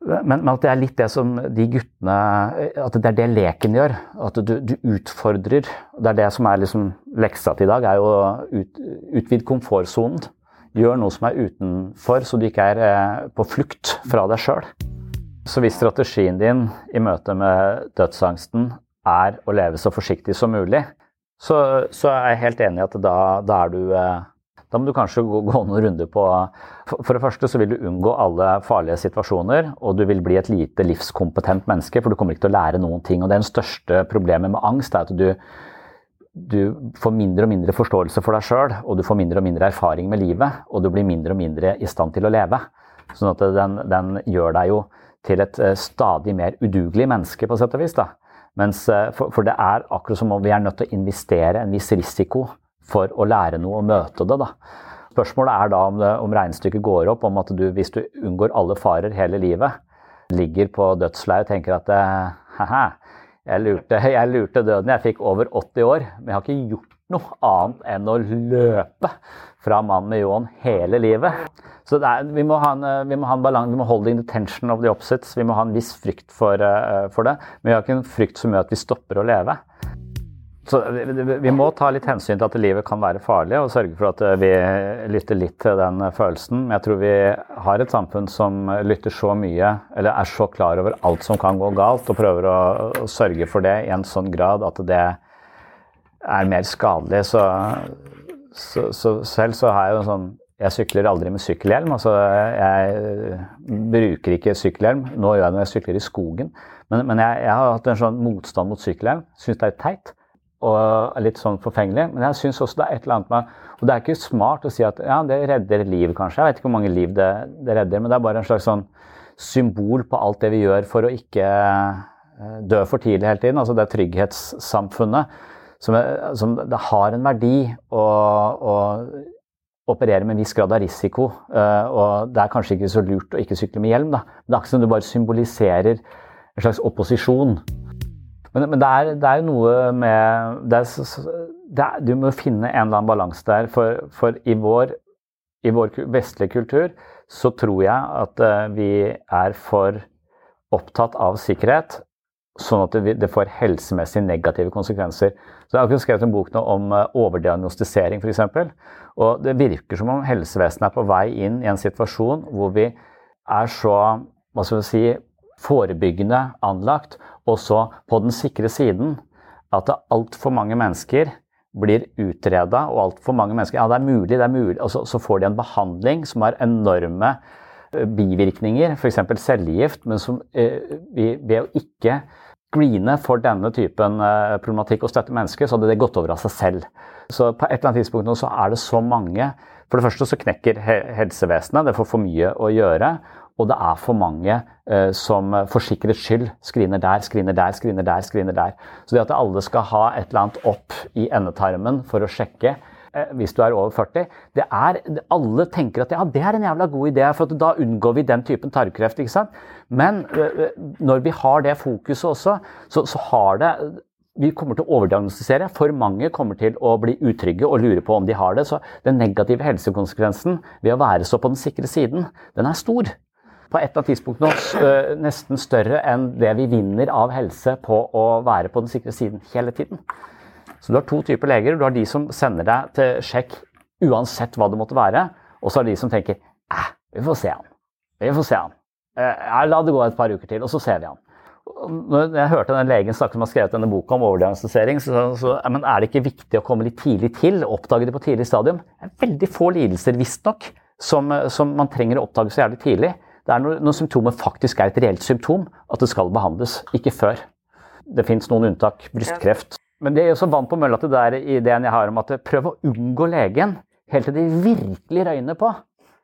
Men, men at det er litt det som de guttene, at det er det leken gjør, at du, du utfordrer, det er det som er liksom leksa til i dag, er jo ut, utvid komfortzonen. Gjør noe som er utenfor, så du ikke er på flukt fra deg selv. Så hvis strategien din i møte med dødsangsten er å leve så forsiktig som mulig, så, så er jeg helt enig i at da, da er du... Da må du kanskje gå, gå noen runder på, for, for det første så vil du unngå alle farlige situasjoner, og du vil bli et lite livskompetent menneske, for du kommer ikke til å lære noen ting. Og det er den største problemet med angst, er at du, du får mindre og mindre forståelse for deg selv, og du får mindre og mindre erfaring med livet, og du blir mindre og mindre i stand til å leve. Sånn at den, den gjør deg jo til et stadig mer udugelig menneske på sett og vis da. Mens, for, for det er akkurat som om vi er nødt til å investere en viss risiko for å lære noe og møte det da. Spørsmålet er da om, det, om regnestykket går opp, om at du, hvis du unngår alle farer hele livet, ligger på dødsleiet og tenker at haha, jeg lurte, jeg lurte døden, jeg fikk over åtti år, men jeg har ikke gjort noe annet enn å løpe fra mann med Johan hele livet. Så det er, vi må ha en, vi må ha en balans, vi må holding the tension of the opposites, vi må ha en viss frykt for, uh, for det, men vi har ikke en frykt som gjør at vi stopper å leve. Så vi, vi må ta litt hensyn til at livet kan være farlig, og sørge for at vi lytter litt til den følelsen. Men jeg tror vi har et samfunn som lytter så mye, eller er så klar over alt som kan gå galt, og prøver å, å sørge for det i en sånn grad at det er mer skadelig. Så, så, så selv så har jeg jo sånn, jeg sykler aldri med sykkelhjelm, altså jeg bruker ikke sykkelhjelm. Nå gjør jeg det når jeg sykler i skogen, men, men jeg, jeg har hatt en sånn motstand mot sykkelhjelm, synes det er teit. Og litt sånn forfengelig, men jeg synes også det er et eller annet med, og det er ikke smart å si at ja, det redder liv kanskje, jeg vet ikke hvor mange liv det, det redder, men det er bare en slags sånn symbol på alt det vi gjør for å ikke dø for tidlig hele tiden, altså det er trygghetssamfunnet, som, er, som det har en verdi å, å operere med en viss grad av risiko, og det er kanskje ikke så lurt å ikke sykle med hjelm da, men det er ikke som du bare symboliserer en slags opposisjon. Men, men det, er, det er jo noe med, det er, det er, du må finne en eller annen balanse der, for, for i, vår, i vår vestlige kultur så tror jeg at uh, vi er for opptatt av sikkerhet, sånn at det, det får helsemessig negative konsekvenser. Så jeg har akkurat skrevet en bok nå om uh, overdiagnostisering for eksempel, og det virker som om helsevesenet er på vei inn i en situasjon hvor vi er så, hva skal vi si, forebyggende anlagt, og så på den sikre siden at alt for mange mennesker blir utredet, og alt for mange mennesker, ja det er mulig, det er mulig, og så, så får de en behandling som har enorme bivirkninger, for eksempel cellegift, men som eh, ved å ikke greene for denne typen eh, problematikk og støtte mennesker, så hadde det gått over av seg selv. Så på et eller annet tidspunkt nå så er det så mange, for det første så knekker he- helsevesenet, det får for mye å gjøre, og det er for mange eh, som for sikkerhets skyld skriner der, skriner der, skriner der, skriner der. Så det at alle skal ha et eller annet opp i endetarmen for å sjekke eh, hvis du er over førti, det er, alle tenker at ja, det er en jævla god idé, for at da unngår vi den typen tarmkreft, ikke sant? Men eh, når vi har det fokuset også, så, så har det, vi kommer til å overdiagnostisere, for mange kommer til å bli utrygge og lure på om de har det, så den negative helsekonsekvensen ved å være så på den sikre siden, den er stor. På et eller annet tidspunkt nå øh, nesten større enn det vi vinner av helse på å være på den sikre siden hele tiden. Så du har to typer leger, du har de som sender deg til sjekk uansett hva det måtte være, og så har de som tenker, eh, vi får se han, vi får se han, eh, la det gå et par uker til, og så ser vi han. Når jeg hørte den legen snakke som har skrevet denne boka om overdiagnostisering, så, så men er det ikke viktig å komme litt tidlig til, oppdage det på tidlig stadium? Det er veldig få lidelser, visst nok, som, som man trenger å oppdage så jævlig tidlig. Det er når, når symptomer faktisk er et reelt symptom, at det skal behandles, ikke før. Det finnes noen unntak, brystkreft. Men det er jo så vann på mølla til der ideen jeg har om at prøv å unngå legen, helt til de virkelig røyner på.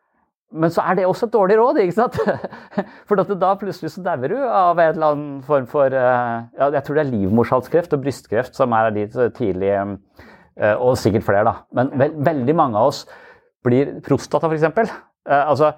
Men så er det også et dårlig råd, ikke sant? For at da plutselig så dauer du av en eller annen form for, ja, jeg tror det er livmorshalskreft og brystkreft som er de tidlige, og sikkert flere da. Men ve- veldig mange av oss blir prostata for eksempel. Altså,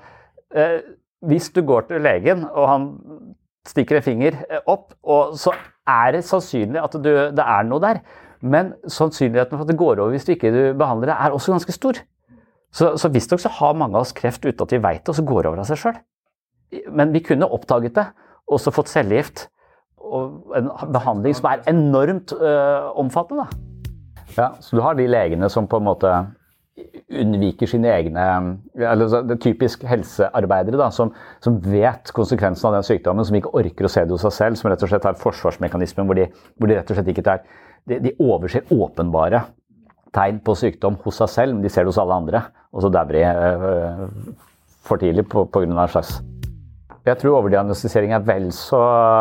hvis du går til legen, og han stikker en finger opp, og så er det sannsynlig at du, det er noe der. Men sannsynligheten for at det går over hvis du ikke behandler det, er også ganske stor. Så, så visst nok så har mange av oss kreft uten at vi vet det, og så går det over av seg selv. men vi kunne oppdaget det, og så fått cellegift, og en behandling som er enormt øh, omfattende da. Ja, så du har de legene som på en måte unnviker sine egne, eller det er typisk helsearbeidere da, som, som vet konsekvensen av den sykdommen, som ikke orker å se det hos seg selv, som rett og slett har forsvarsmekanismen, hvor de, hvor de rett og slett ikke tar, de, de overser åpenbare tegn på sykdom hos seg selv, men de ser det hos alle andre, og så dauer de øh, for tidlig på, på grunn av en slags. Jeg tror overdiagnostisering er vel så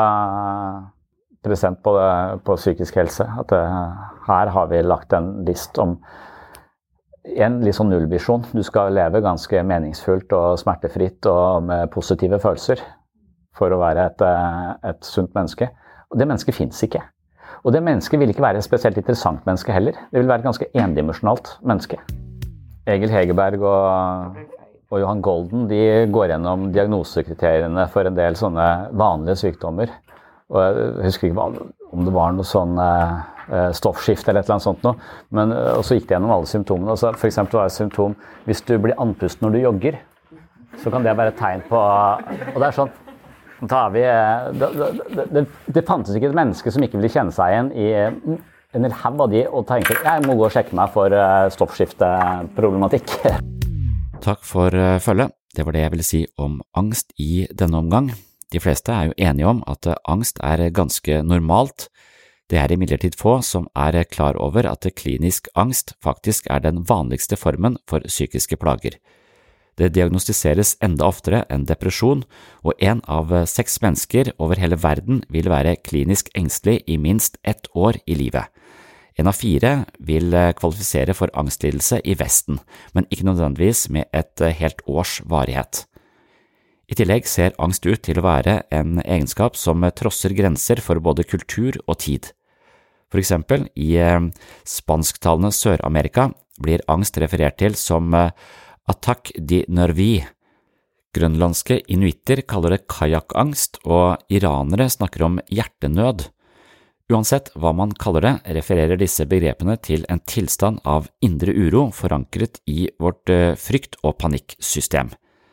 present på, på psykisk helse, at det, her har vi lagt en list om en litt sånn nullvisjon. Du skal leve ganske meningsfullt og smertefritt og med positive følelser for å være et, et sunt menneske. Og det mennesket finnes ikke. Og det mennesket vil ikke være et spesielt interessant menneske heller. Det vil være et ganske endimensjonalt menneske. Egil Hegerberg og, og Johan Golden, de går gjennom diagnosekriteriene for en del sånne vanlige sykdommer. Og jeg husker ikke om det var noe sånn uh, stoffskift eller et eller annet sånt noe, men uh, og så gikk det gjennom alle symptomene. Altså, for eksempel var det et symptom, hvis du blir andpusten når du jogger, så kan det være et tegn på, og det er sånn, da har vi, det, det, det, det fantes ikke et menneske som ikke ville kjenne seg igjen i en hel haug av de, og tenker, jeg må gå og sjekke meg for uh, stoffskifteproblematikk. Takk for uh, følget. Det var det jeg ville si om angst i denne omgang. De fleste er jo enige om at angst er ganske normalt. Det er imidlertid få som er klar over at klinisk angst faktisk er den vanligste formen for psykiske plager. Det diagnostiseres enda oftere enn depresjon, og en av seks mennesker over hele verden vil være klinisk engstelig i minst ett år i livet. En av fire vil kvalifisere for angstlidelse i Vesten, men ikke nødvendigvis med et helt års varighet. I tillegg ser angst ut til å være en egenskap som trosser grenser for både kultur og tid. For eksempel, i spansktalende Sør-Amerika blir angst referert til som attaque de nervis. Grønlandske inuitter kaller det kajakkangst, og iranere snakker om hjertenød. Uansett hva man kaller det, refererer disse begrepene til en tilstand av indre uro forankret i vårt frykt- og panikksystem.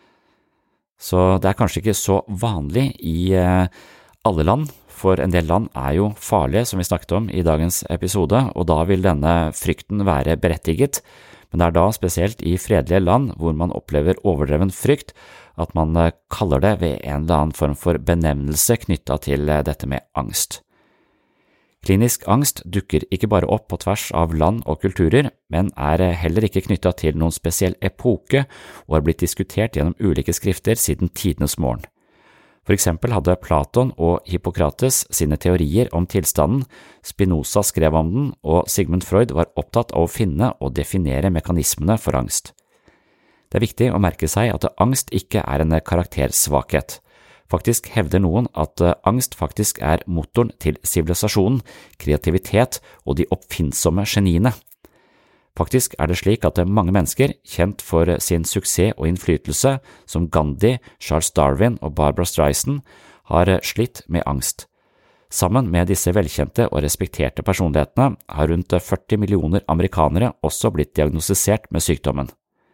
Så det er kanskje ikke så vanlig i alle land, for en del land er jo farlige, som vi snakket om i dagens episode, og da vil denne frykten være berettiget, men det er da spesielt i fredelige land hvor man opplever overdreven frykt, at man kaller det ved en eller annen form for benevnelse knyttet til dette med angst. Klinisk angst dukker ikke bare opp på tvers av land og kulturer, men er heller ikke knyttet til noen spesiell epoke og har blitt diskutert gjennom ulike skrifter siden tidenes morgen. For eksempel hadde Platon og Hippokrates sine teorier om tilstanden, Spinoza skrev om den, og Sigmund Freud var opptatt av å finne og definere mekanismene for angst. Det er viktig å merke seg at angst ikke er en karaktersvakhet. Faktisk hevder noen at angst faktisk er motoren til sivilisasjonen, kreativitet og de oppfinnsomme geniene. Faktisk er det slik at mange mennesker, kjent for sin suksess og innflytelse, som Gandhi, Charles Darwin og Barbra Streisand, har slitt med angst. Sammen med disse velkjente og respekterte personlighetene har rundt førti millioner amerikanere også blitt diagnostisert med sykdommen.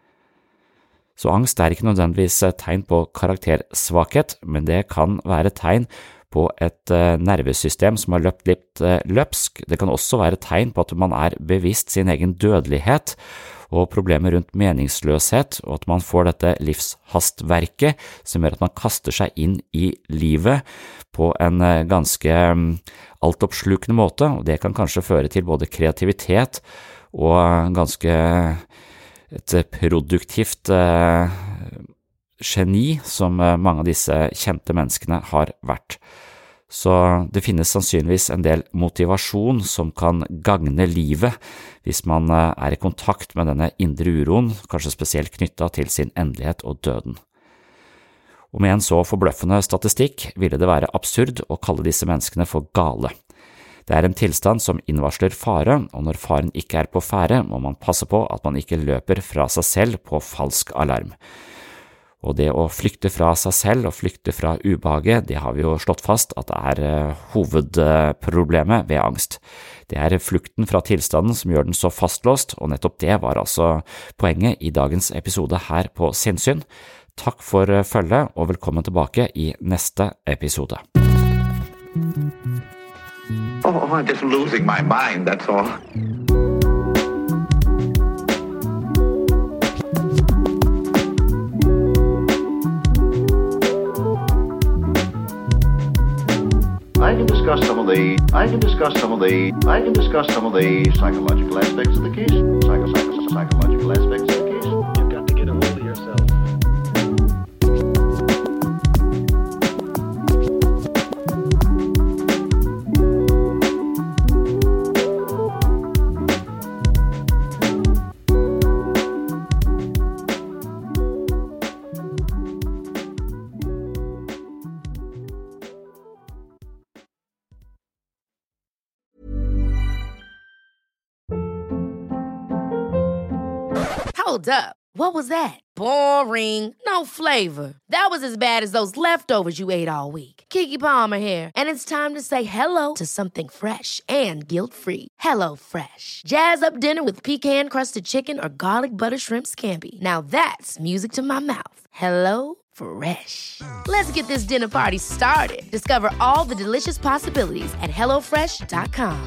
Så angst er ikke nødvendigvis tegn på karaktersvakhet, men det kan være tegn på et nervesystem som har løpt litt løpsk. Det kan også være tegn på at man er bevisst sin egen dødelighet og problemer rundt meningsløshet, og at man får dette livshastverket som gjør at man kaster seg inn i livet på en ganske altoppslukende måte, og det kan kanskje føre til både kreativitet og ganske et produktivt eh, geni som mange av disse kjente menneskene har vært. Så det finnes sannsynligvis en del motivasjon som kan gagne livet hvis man er i kontakt med denne indre uroen, kanskje spesielt knyttet til sin endelighet og døden. Og med en så forbløffende statistikk ville det være absurd å kalle disse menneskene for gale. Det er en tilstand som innvarsler fare, og når faren ikke er på ferde, må man passe på at man ikke løper fra seg selv på falsk alarm. Og det å flykte fra seg selv og flykte fra ubehaget, det har vi jo slått fast at det er hovedproblemet ved angst. Det er flukten fra tilstanden som gjør den så fastlåst, og nettopp det var altså poenget i dagens episode her på Sinnsyn. Takk for følget, og velkommen tilbake i neste episode. Oh, I'm just losing my mind, that's all. I can discuss some of the I can discuss some of the I can discuss some of the psychological aspects of the case. Psycho, psycho, psychological aspects of the case. You've got to get a hold of yourself. Hold up. What was that? Boring. No flavor. That was as bad as those leftovers you ate all week. Keke Palmer here, and it's time to say hello to something fresh and guilt-free. Hello Fresh. Jazz up dinner with pecan-crusted chicken or garlic butter shrimp scampi. Now that's music to my mouth. Hello Fresh. Let's get this dinner party started. Discover all the delicious possibilities at hello fresh dot com.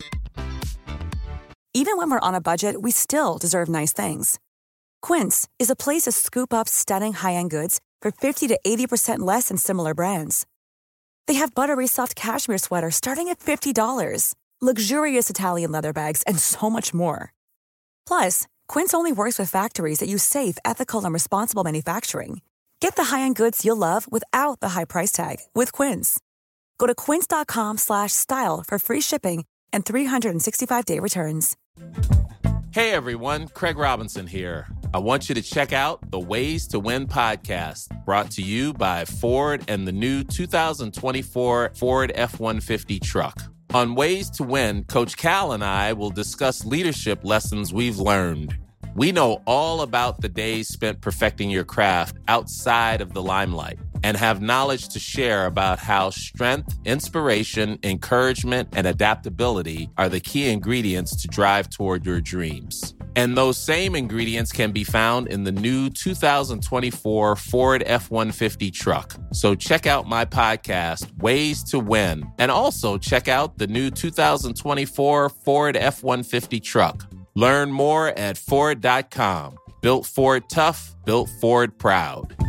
Even when we're on a budget, we still deserve nice things. Quince is a place to scoop up stunning high-end goods for fifty to eighty percent less than similar brands. They have buttery soft cashmere sweaters starting at fifty dollars, luxurious Italian leather bags, and so much more. Plus, Quince only works with factories that use safe, ethical, and responsible manufacturing. Get the high-end goods you'll love without the high price tag with Quince. Go to quince.com slash style for free shipping and three sixty-five day returns. Hey everyone, Craig Robinson here. I want you to check out the Ways to Win podcast, brought to you by Ford and the new two thousand twenty-four Ford F one fifty truck. On Ways to Win, Coach Cal and I will discuss leadership lessons we've learned. We know all about the days spent perfecting your craft outside of the limelight and have knowledge to share about how strength, inspiration, encouragement, and adaptability are the key ingredients to drive toward your dreams. And those same ingredients can be found in the new two thousand twenty-four Ford F one fifty truck. So check out my podcast, Ways to Win, and also check out the new two thousand twenty-four Ford F one fifty truck. Learn more at Ford dot com. Built Ford tough, built Ford proud.